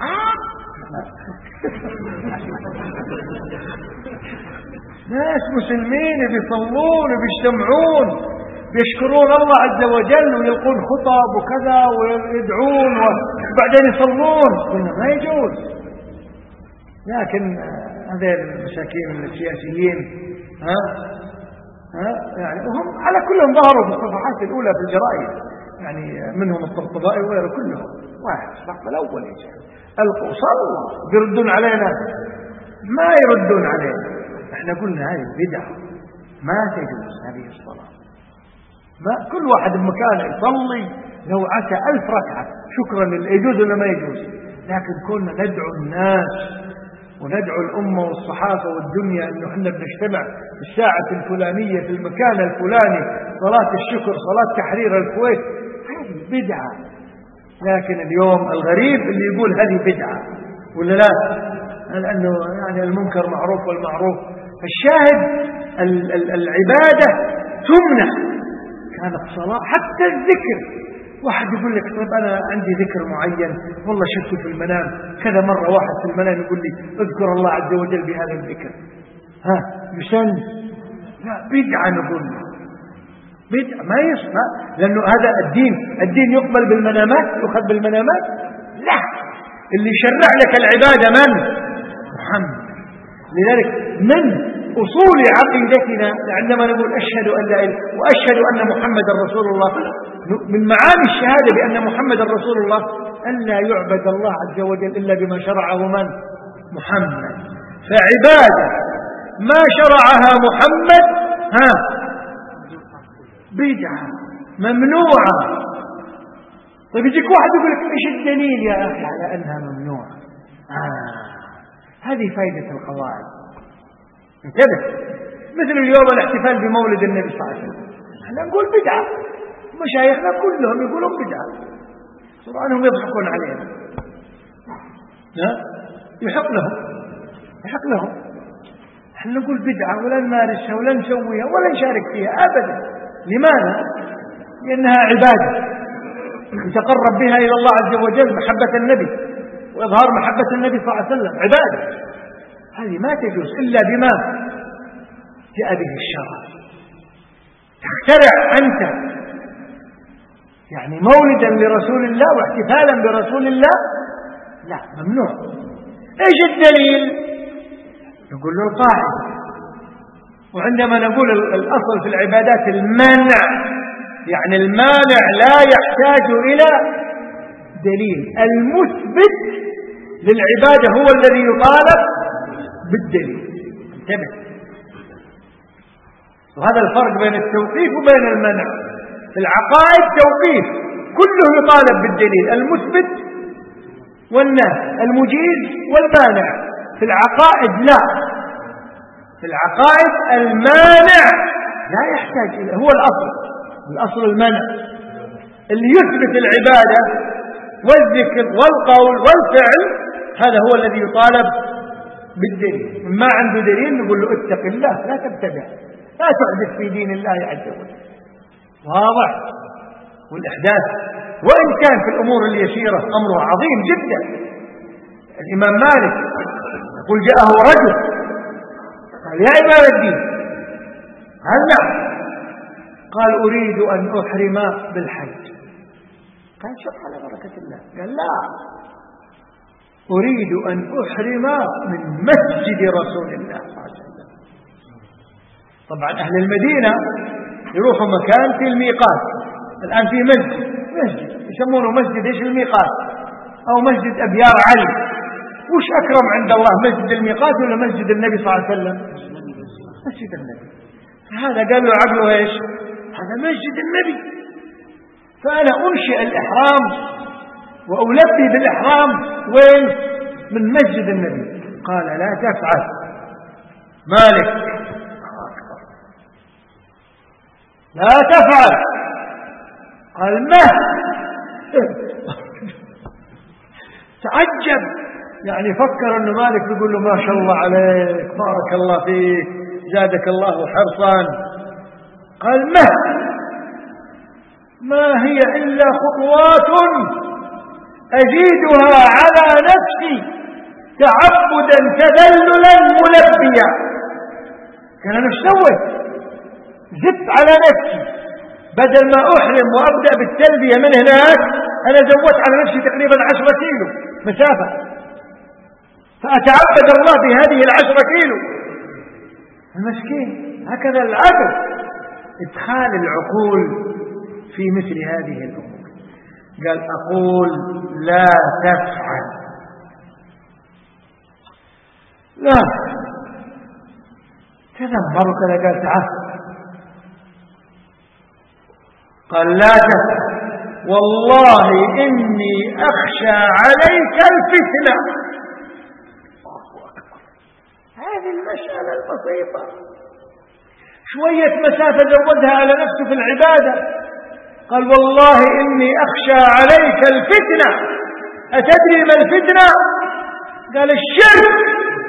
ناس مسلمين بيصلون وبيجتمعون بيشكرون الله عز وجل ويلقون خطب وكذا ويدعون وبعدين يصلون، قلنا ما يجوز. لكن هذول المساكين السياسيين ها ها يعني وهم على كلهم ظهروا في الصفحات الأولى في الجرائد، يعني منهم الطبطبائي وغيره كلهم واحد الصف الأول يا شيخ ألقوا صلوا يردون علينا، ما يردون علينا. احنا قلنا هذه بدعة ما تجوز هذه الصلاة. ما كل واحد بمكانه يصلي لو عسى ألف ركعة شكرا لله، يجوز ولا ما يجوز؟ لكن كنا ندعو الناس وندعو الأمة والصحافة والدنيا أنه احنا بنجتمع في الساعة الفلانية في المكان الفلاني، صلاة الشكر، صلاة تحرير الكويت، هذه بدعة. لكن اليوم الغريب اللي يقول هذه بدعة ولا لا، لأنه يعني المنكر معروف والمعروف. الشاهد العبادة تمنع. كانت صلاة حتى الذكر، واحد يقول لك طيب أنا عندي ذكر معين والله شفته في المنام كذا مرة، واحد في المنام يقول لي اذكر الله عز وجل بهذا الذكر، ها يسن؟ لا، بدعة نقول بدعة، ما يصنع، لأنه هذا الدين. الدين يقبل بالمنامات، يؤخذ بالمنامات؟ لا، اللي شرع لك العبادة من؟ محمد. لذلك من أصول عقيدتنا عندما نقول أشهد أن لا إله وأشهد أن محمدا رسول الله، من معاني الشهادة بأن محمدا رسول الله أن لا يعبد الله عز وجل إلا بما شرعه من؟ محمد. فعبادة ما شرعها محمد ها بدعة ممنوعة. طيب يجيك واحد يقول لك إيش الدليل يا أخي على أنها ممنوعة؟ آه هذه فائدة القواعد. انتبه، مثل اليوم الاحتفال بمولد النبي صلى الله عليه وسلم، احنا نقول بدعة، مشايخنا كلهم يقولون بدعة، طبعا هم يضحكون علينا. لا يحق لهم، يحق لهم. احنا نقول بدعة ولا نمارسها ولا نسويها ولا نشارك فيها أبدا. لماذا؟ لأنها عبادة يتقرب بها إلى الله عز وجل، محبة النبي وإظهار محبة النبي صلى الله عليه وسلم، عبادة. هذه ما تجوز إلا بما جاء به الشرع. تخترع أنت يعني مولدا لرسول الله واحتفالا برسول الله، لا، ممنوع. ايش الدليل؟ نقول له القاعدة. وعندما نقول الأصل في العبادات المنع، يعني المانع لا يحتاج إلى دليل، المثبت للعبادة هو الذي يطالب بالدليل. انتبه، وهذا الفرق بين التوقيف وبين المنع. في العقائد توقيف كله يطالب بالدليل، المثبت والنافي، المجيز والمانع. في العقائد لا، في العقائد المانع لا يحتاج إليه، هو الأصل، الأصل المنع. اللي يثبت العبادة والذكر والقول والفعل هذا هو الذي يطالب بالدليل. ما عنده دليل نقول له اتق الله، لا تبتدع، لا تحدث في دين الله عز وجل. واضح؟ والإحداث وإن كان في الأمور اليسيرة أمره عظيم جدا. الإمام مالك يقول جاءه رجل قال يا إمام الدين، قال نعم، قال أريد أن أحرم بالحج. قال شوف على بركة الله، قال لا، أريد أن أحرم من مسجد رسول الله صلى الله عليه وسلم. طبعا أهل المدينة يروحوا مكان في الميقات، الآن في مسجد مسجد يسمونه مسجد إيش الميقات أو مسجد أبيار علي. وش أكرم عند الله، مسجد الميقات ولا مسجد النبي صلى الله عليه وسلم؟ مسجد النبي. هذا قال له عقله إيش؟ هذا مسجد النبي، فأنا أنشئ الإحرام وألبي بالإحرام وين؟ من مسجد النبي. قال لا تفعل. مالك لا تفعل. قال ما تعجب، يعني فكر أنه مالك يقول له ما شاء الله عليك، بارك الله فيك، زادك الله حرصا. قال ما ما هي إلا خطوات أزيدها على نفسي تعبدا تذللا ملبيا. كان أنا ايش سويت؟ زدت على نفسي، بدل ما أحرم وأبدأ بالتلبية من هناك أنا زودت على نفسي تقريبا عشرة كيلو مسافة، فأتعبد الله بهذه العشرة كيلو. المسكين هكذا العقل، إدخال العقول في مثل هذه الأمور. قال أقول لا تفعل. لا تذمر كذا، قال تعال. قال لا تفعل والله إني أخشى عليك الفتنة. هذه المسألة البسيطة، شوية مسافة زودها على نفسه في العبادة. قال والله إني أخشى عليك الفتنة. أتدري ما الفتنة؟ قال الشرك.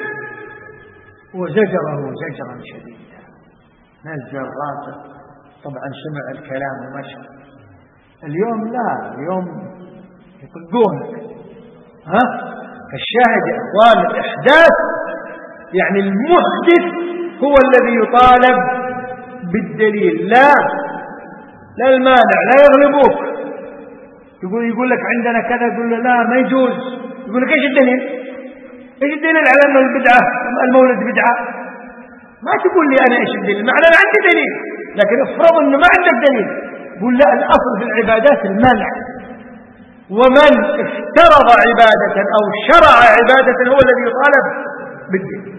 وزجره زجرا شديدا، نزل راسه، طبعا سمع الكلام ومشى. اليوم لا، اليوم يطقونك. ها الشاهد يا اخوان الإحداث، يعني المحدث هو الذي يطالب بالدليل، لا لا المانع، لا يغلبوك. يقول يقول لك عندنا كذا، يقول له لا ما يجوز. يقول لك ايش الدليل؟ ايش الدليل على انه البدعه المولد بدعه؟ ما تقول لي انا ايش الدليل، معنى انا عندي دليل، لكن افرض انه ما عندك دليل. قول لا، الاصل في العبادات المنع، ومن افترض عباده او شرع عباده هو الذي يطالب بالدليل.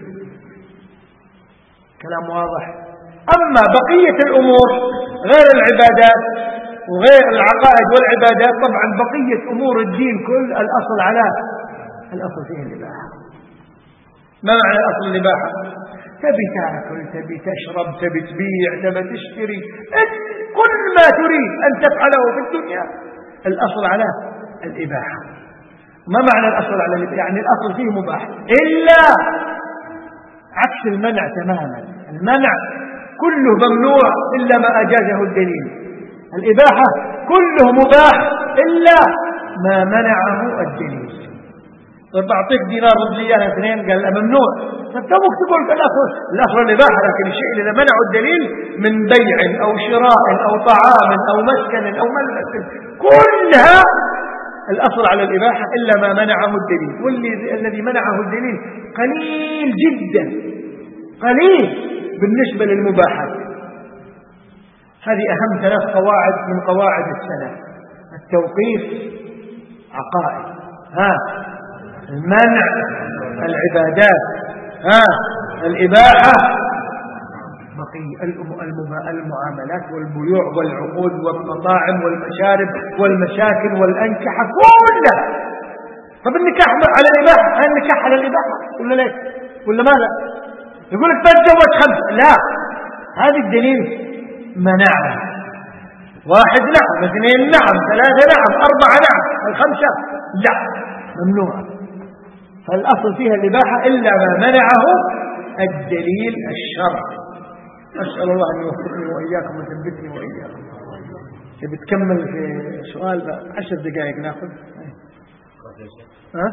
كلام واضح. اما بقيه الامور غير العبادات وغير العقائد والعبادات، طبعا بقيه امور الدين كل الاصل على الاصل فيه الاباحه. ما معنى الاصل الاباحه؟ تبي تاكل، تبي تشرب، تبي تبيع، تبي تشتري، كل ما تريد ان تفعله في الدنيا الاصل على الاباحه. ما معنى الاصل على الاباحه؟ يعني الاصل فيه مباح، الا عكس المنع تماما. المنع كله ممنوع الا ما اجازه الدليل، الاباحه كله مباح الا ما منعه الدليل. طيب بعطيك دينار رد لي اياها اثنين، قال لا ممنوع. طيب توك تقول الاصل الاصل الاباحه، لكن الشيء اذا منعه الدليل من بيع او شراء او طعام او مسكن او ملبس كلها الاصل على الاباحه الا ما منعه الدليل، والذي الذي منعه الدليل قليل جدا، قليل بالنسبه للمباحات. هذه اهم ثلاث قواعد من قواعد السلف: التوقيف عقائد، ها المنع العبادات، ها الإباحة بقي المعاملات والبيوع والعقود والمطاعم والمشارب والمساكن والأنكحة كلها. طب النكاح على الإباحة، هل النكاح على الإباحة ولا ليش ولا ماذا؟ يقول لك بتزوج خمسة، لا، هذا الدليل منعها. واحد نعم، اثنين نعم، ثلاثة نعم، أربعة نعم، الخمسة لا، ممنوع. فالأصل فيها الإباحة إلا ما منعه الدليل الشرعي. أسأل الله أن يوفقني وإياكم ويثبتني وإياكم. تبي تكمل في سؤال عشر دقائق ناخذ؟ ها؟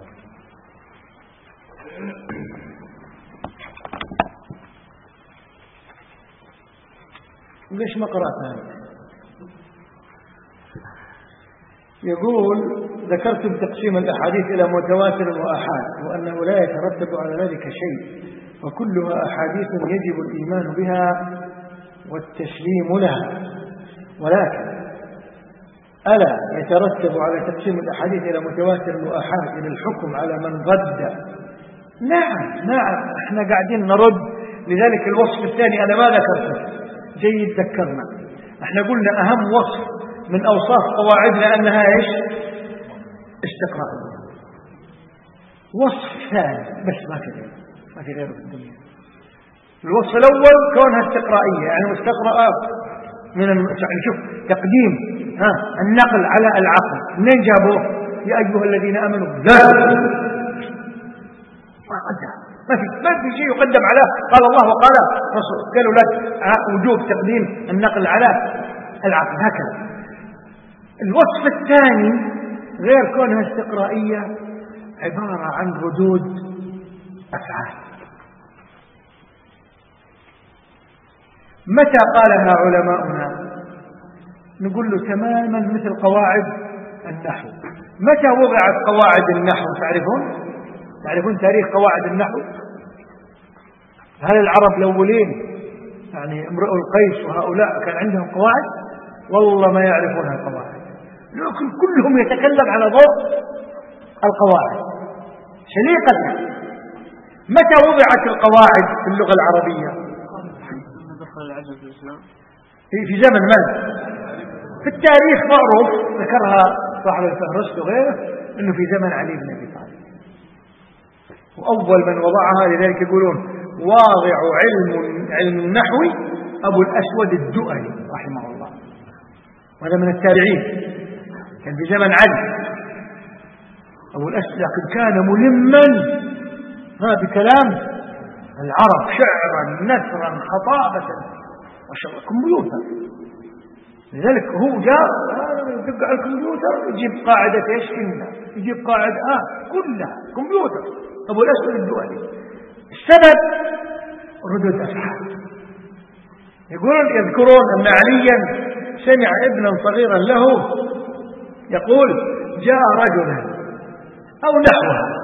ليش ما قرأتها؟ يقول ذكرت بتقسيم الأحاديث إلى متواتر وآحاد، وأنه لا يترتب على ذلك شيء، وكلها أحاديث يجب الإيمان بها والتسليم لها، ولكن ألا يترتب على تقسيم الأحاديث إلى متواتر وآحاد إلى الحكم على من رد؟ نعم نعم، احنا قاعدين نرد. لذلك الوصف الثاني أنا ما ذكرته، جيد ذكرنا. احنا قلنا أهم وصف من أوصاف قواعدنا أنها إيش؟ استقرائية. وصف ثاني بس ما في غيره، ما في غيره في الدنيا. الوصف الأول كونها استقرائية، يعني مستقرأة من الم... يعني شوف تقديم ها النقل على العقل، منين جابوه؟ يا أيها الذين آمنوا لا ما قدم، ما في ما في شيء يقدم على قال الله وقال رسول. قالوا لك وجوب تقديم النقل على العقل هكذا. الوصف الثاني غير كونها استقرائية، عبارة عن ردود أفعال. متى قالها علماؤنا؟ نقول له تماما مثل قواعد النحو. متى وضعت قواعد النحو؟ تعرفون؟ تعرفون تاريخ قواعد النحو؟ هل العرب الأولين يعني امرؤ القيس وهؤلاء كان عندهم قواعد؟ والله ما يعرفونها القواعد، لكن كلهم يتكلم على ضوء القواعد سليقة. متى وضعت القواعد في اللغة العربية؟ في زمن من؟ في التاريخ معروف، ذكرها صاحب الفهرست وغيره، انه في زمن علي بن ابي طالب، واول من وضعها. لذلك يقولون واضع علم علم النحو أبو الأسود الدؤلي رحمه الله، وهذا من التابعين، كان في زمن علي. أبو الأسود لكن كان ملما ما بكلام العرب، شعرا نثرا خطابة ما شاء الله، كمبيوتر. لذلك هو جاء يدق على الكمبيوتر يجيب قاعدة ايش كنا، يجيب قاعدة آه كلها كمبيوتر. أبو الأسود الدؤلي. السبب ردود أفعال. يقولون يذكرون أن عليا سمع ابنا صغيرا له يقول جاء رجلا أو نحوه.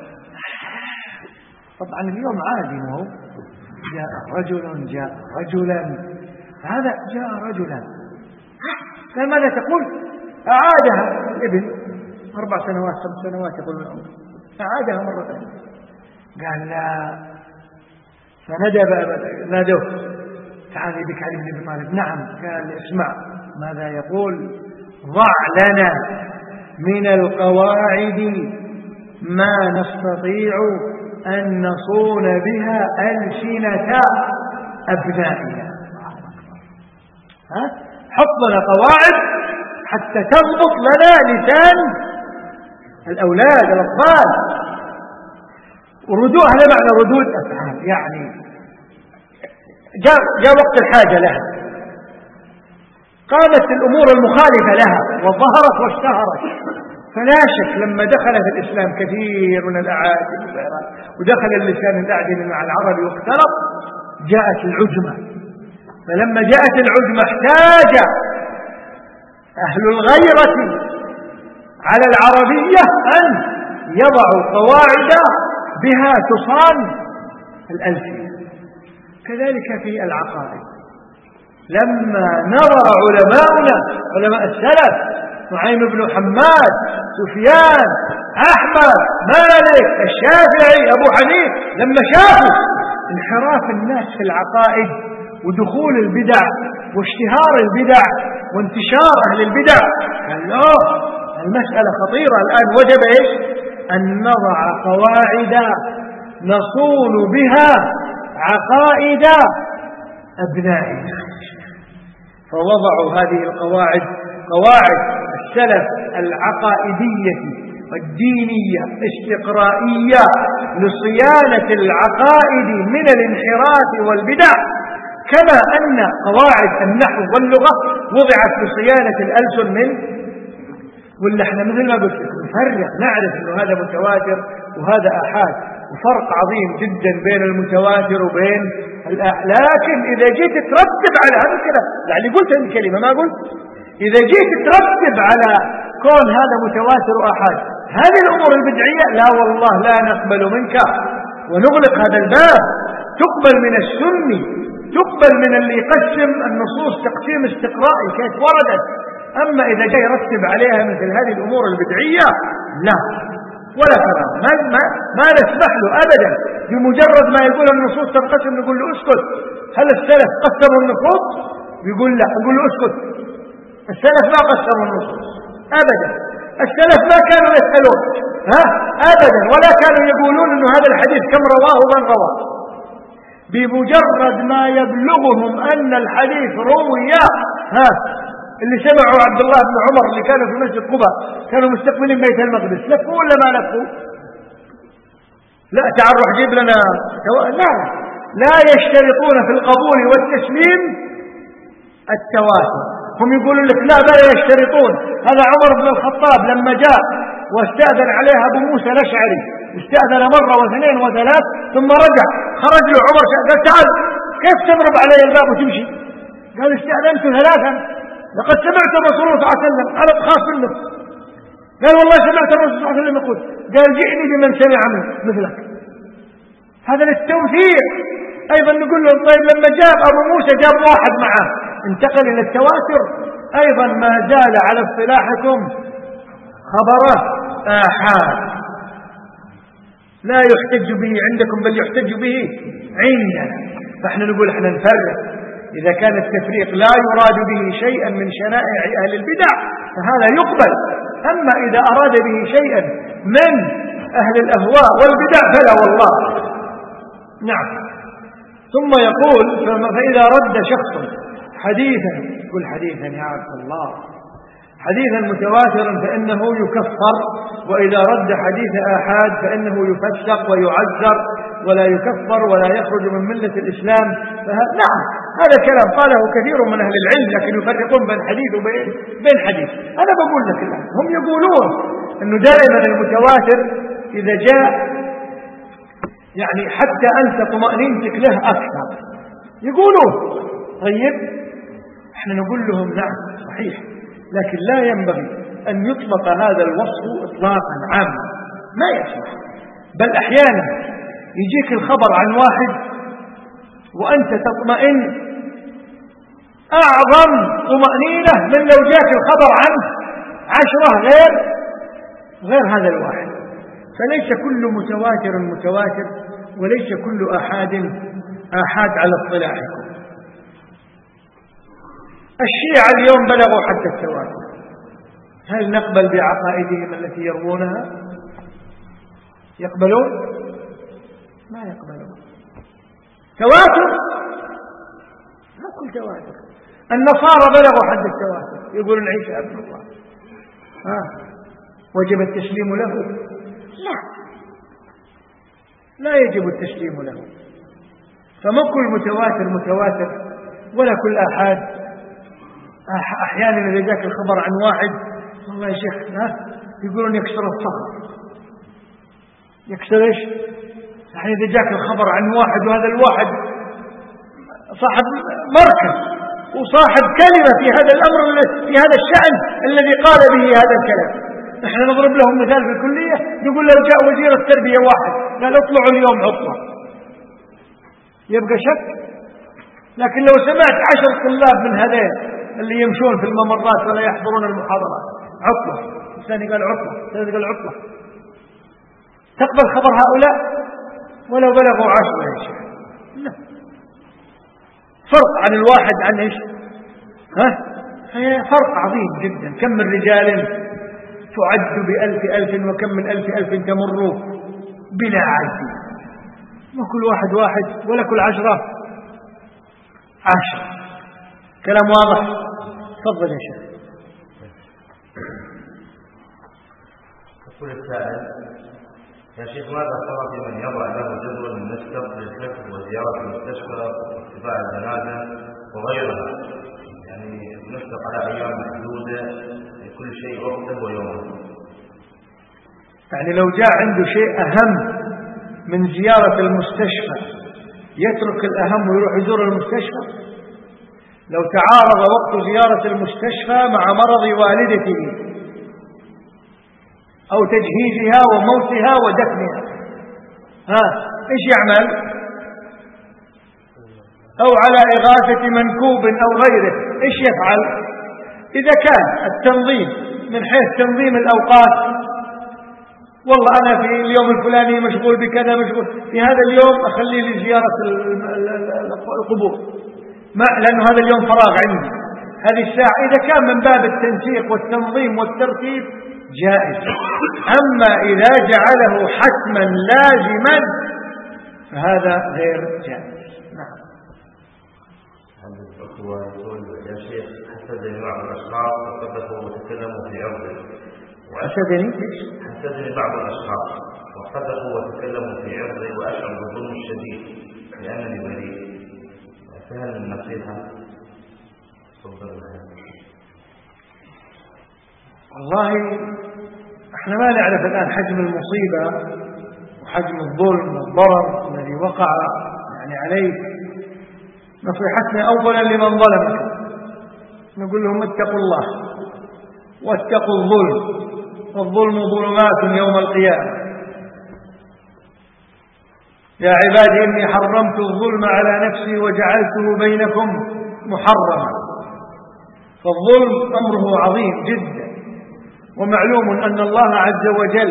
طبعا اليوم عادي، ما هو جاء رجل جاء رجلا، هذا جاء رجلا. فماذا تقول؟ أعادها الابن أربع سنوات خمس سنوات يقول من عمره، أعادها مرة ثانية. قال لا، فندب نادوه تعال بك علي بن ابي طالب. نعم. قال اسمع ماذا يقول، ضع لنا من القواعد ما نستطيع أن نصون بها ألسنة أبنائنا. ها؟ حط لنا قواعد حتى تضبط لنا لسان الأولاد الأطفال. وردود، هذا معنى ردود أفعال، يعني جاء, جاء وقت الحاجة لها، قامت الأمور المخالفة لها وظهرت واشتهرت. فلا شك لما دخل في الإسلام كثير من الأعاجم ودخل اللسان الأعجمي مع العربي واختلط، جاءت العجمة. فلما جاءت العجمة احتاج أهل الغيرة على العربية أن يضعوا قواعد بها تصان الألسنة. كذلك في العقائد، لما نظر علماؤنا علماء السلف نعيم بن حماد، سفيان، أحمد، مالك، الشافعي، أبو حنيفة، لما شافوا انحراف الناس في العقائد ودخول البدع واشتهار البدع وانتشار أهل البدع، قال لا، المسألة خطيرة الآن، وجب إيش؟ أن نضع قواعد نصون بها عقائد أبنائنا. فوضعوا هذه القواعد، قواعد السلف العقائدية والدينية استقرائية لصيانة العقائد من الانحراف والبدع، كما أن قواعد النحو واللغة وضعت لصيانة الألسن من. ولا احنا مثل ما قلت لكم نفرق، نعرف انه هذا متواتر وهذا آحاد، وفرق عظيم جدا بين المتواتر وبين الآحاد. لكن إذا جيت ترتب على هذا الكلام، يعني قلت هذه الكلمة ما قلت، إذا جيت ترتب على كون هذا متواتر وآحاد هذه الأمور البدعية، لا والله لا نقبل منك ونغلق هذا الباب. تقبل من السني، تقبل من اللي يقسم النصوص تقسيم استقرائي كيف وردت. أما إذا جاء يرتب عليها مثل هذه الأمور البدعية لا، ولا كلام، ما, ما, ما نسمح له أبدا. بمجرد ما يقول النصوص تنقسم نقول له اسكت. هل السلف قسموا النصوص؟ يقول لا، نقول له اسكت. السلف ما قسموا النصوص أبدا. السلف ما كانوا يسألون ها أبدا، ولا كانوا يقولون أنه هذا الحديث كم رواه من رواه. بمجرد ما يبلغهم أن الحديث روي ها اللي سمعوا عبد الله بن عمر اللي كانوا في مسجد قباء كانوا مستقبلين بيت المقدس، لفوا ولا ما لفوا؟ لا، تعال روح جيب لنا لا لا يشترطون في القبول والتسليم التواتر. هم يقولون لك لا بل يشترطون. هذا عمر بن الخطاب لما جاء واستأذن عليها أبو موسى الأشعري، استأذن مرة واثنين وثلاث ثم رجع، خرج له عمر قال تعال كيف تضرب علي الباب وتمشي؟ قال استأذنت ثلاثا، لقد سمعت الرسول صلى الله عليه وسلم، أنا بخاف منه. قال والله سمعت الرسول صلى الله عليه وسلم يقول، قال جئني بمن سمع منه مثلك. هذا للتوثيق. أيضا نقول لهم طيب لما جاب أبو موسى جاب واحد معه انتقل إلى التواتر، أيضا ما زال على اصطلاحكم خبره آحاد، لا يحتج به عندكم بل يحتج به عندنا. فإحنا نقول إحنا نفرق. إذا كان التفريق لا يراد به شيئا من شنائع أهل البدع فهذا يقبل، أما إذا أراد به شيئا من أهل الأهواء والبدع فلا والله. نعم. ثم يقول فإذا رد شخص حديثا، كل حديثا يا عبد الله حديثا متواترا فإنه يكفر، وإذا رد حديث آحاد فإنه يفسق ويعذر ولا يكفر ولا يخرج من ملة الإسلام. نعم هذا كلام قاله كثير من أهل العلم، لكن يفرقون بين حديث وبين بين حديث. أنا بقول لك الآن هم يقولون أنه دائما المتواتر إذا جاء يعني حتى أنت طمأنينتك له أكثر يقولون. طيب احنا نقول لهم نعم صحيح، لكن لا ينبغي أن يطلق هذا الوصف إطلاقا عاما، ما يصلح. بل أحيانا يجيك الخبر عن واحد وأنت تطمئن أعظم طمأنينة من لو جاك الخبر عن عشرة غير غير هذا الواحد. فليس كل متواتر متواتر، وليس كل آحاد آحاد على اصطلاحكم. الشيعة اليوم بلغوا حتى التواتر، هل نقبل بعقائدهم التي يروونها؟ يقبلون؟ ما يقبلون. تواتر؟ لا كل تواتر. النصارى بلغوا حد التواتر، يقولون عيسى ابن الله، ها وجب التسليم له؟ لا، لا يجب التسليم له. فما كل متواتر متواتر ولا كل آحاد. أحيانا إذا جاك الخبر عن واحد والله يا شيخ ها يقولون يكسر الصخر. يكسر ايش؟ يعني إذا جاك الخبر عن واحد وهذا الواحد صاحب مركز وصاحب كلمة في هذا الأمر في هذا الشأن الذي قال به هذا الكلام. نحن نضرب لهم مثال في الكلية نقول لو جاء وزير التربية واحد قال اطلعوا اليوم عطلة، يبقى شك. لكن لو سمعت عشر طلاب من هذين اللي يمشون في الممرات ولا يحضرون المحاضرات عطلة، الثاني قال عطلة، الثاني قال عطلة، تقبل خبر هؤلاء ولو بلغوا عشرة يا شيخ؟ لا، فرق عن الواحد عن ايش؟ ها؟ هي فرق عظيم جدا. كم من رجال تعد بألف ألف وكم من ألف ألف تمر بلا عد. ما كل واحد واحد ولا كل عشرة عشرة. كلام واضح؟ تفضل يا شيخ. يقول السائل يا شيخ ماذا صار في من يضع له جدول المسكب للحفظ وزيارة المستشفى واتباع الجنازة وغيرها، يعني نسبق على أيام محدودة لكل شيء وقته ويومه؟ يعني لو جاء عنده شيء أهم من زيارة المستشفى يترك الأهم ويروح يزور المستشفى؟ لو تعارض وقت زيارة المستشفى مع مرض والدته أو تجهيزها وموتها ودفنها، ها إيش يعمل؟ أو على إغاثة منكوب أو غيره إيش يفعل؟ إذا كان التنظيم من حيث تنظيم الأوقات، والله أنا في اليوم الفلاني مشغول بكذا، مشغول في هذا اليوم أخلي لي زيارة القبور، ما لأنه هذا اليوم فراغ عندي هذه الساعة. إذا كان من باب التنسيق والتنظيم والترتيب جائز. أما إذا جعله حتما لازما فهذا غير جائز. نعم. هذا الأخوة يقول يا شيخ حسدني بعض الأشخاص وقذفوا وتكلموا في عرضي. حسدني؟ حسدني بعض الأشخاص وقذفوا وتكلموا في عرضي وأشعر بالظلم الشديد لأنني بريء. فهل النصيحة؟ تفضل. والله احنا ما نعرف الآن حجم المصيبة وحجم الظلم والضرر الذي وقع يعني عليك. نصيحتنا أولا لمن ظلمك نقول لهم اتقوا الله واتقوا الظلم، والظلم ظلمات يوم القيامة. يا عبادي إني حرمت الظلم على نفسي وجعلته بينكم محرما. فالظلم أمره عظيم جدا، ومعلوم أن الله عز وجل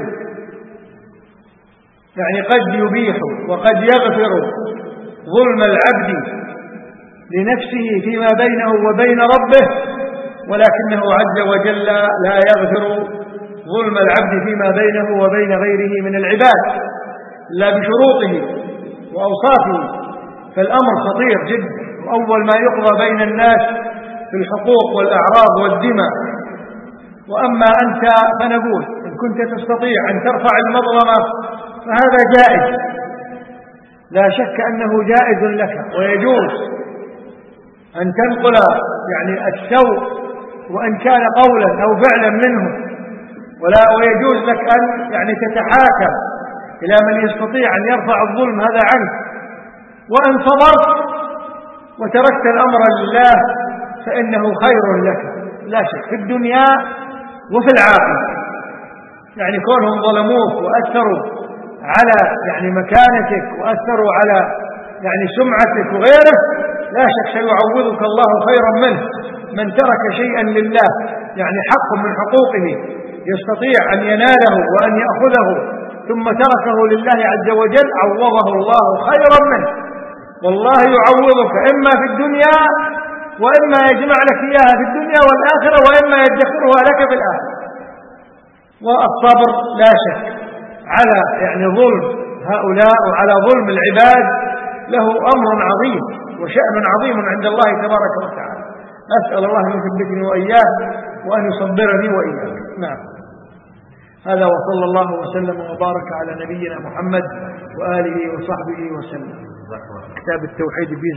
يعني قد يبيح وقد يغفر ظلم العبد لنفسه فيما بينه وبين ربه، ولكنه عز وجل لا يغفر ظلم العبد فيما بينه وبين غيره من العباد لا بشروطه وأوصافه فالأمر خطير جدا. وأول ما يقضى بين الناس في الحقوق والأعراض والدماء. وأما أنت فنقول إن كنت تستطيع أن ترفع المظلمة فهذا جائز، لا شك أنه جائز لك، ويجوز أن تنقل يعني السوء وأن كان قولا أو فعلا منه، ولا ويجوز لك أن يعني تتحاكم إلى من يستطيع أن يرفع الظلم هذا عنك. وإن صبرت وتركت الأمر لله فإنه خير لك لا شك في الدنيا وفي العاقبة. يعني كونهم ظلموك وأثروا على يعني مكانتك وأثروا على يعني سمعتك وغيره، لا شك سيعوضك الله خيرا منه. من ترك شيئا لله يعني حق من حقوقه يستطيع أن يناله وأن يأخذه ثم تركه لله عز وجل عوضه الله خيرا منه. والله يعوضك إما في الدنيا وإما يجمع لك إياها في الدنيا والآخرة، وإما يدخرها لك في الآخرة. والصبر لا شك على يعني ظلم هؤلاء وعلى ظلم العباد له أمر عظيم وشأن عظيم عند الله تبارك وتعالى. أسأل الله أن يثبتني وإياه وأن يصبرني وإياه. نعم، هذا وصلى الله وسلم وبارك على نبينا محمد وآله وصحبه وسلم. كتاب التوحيد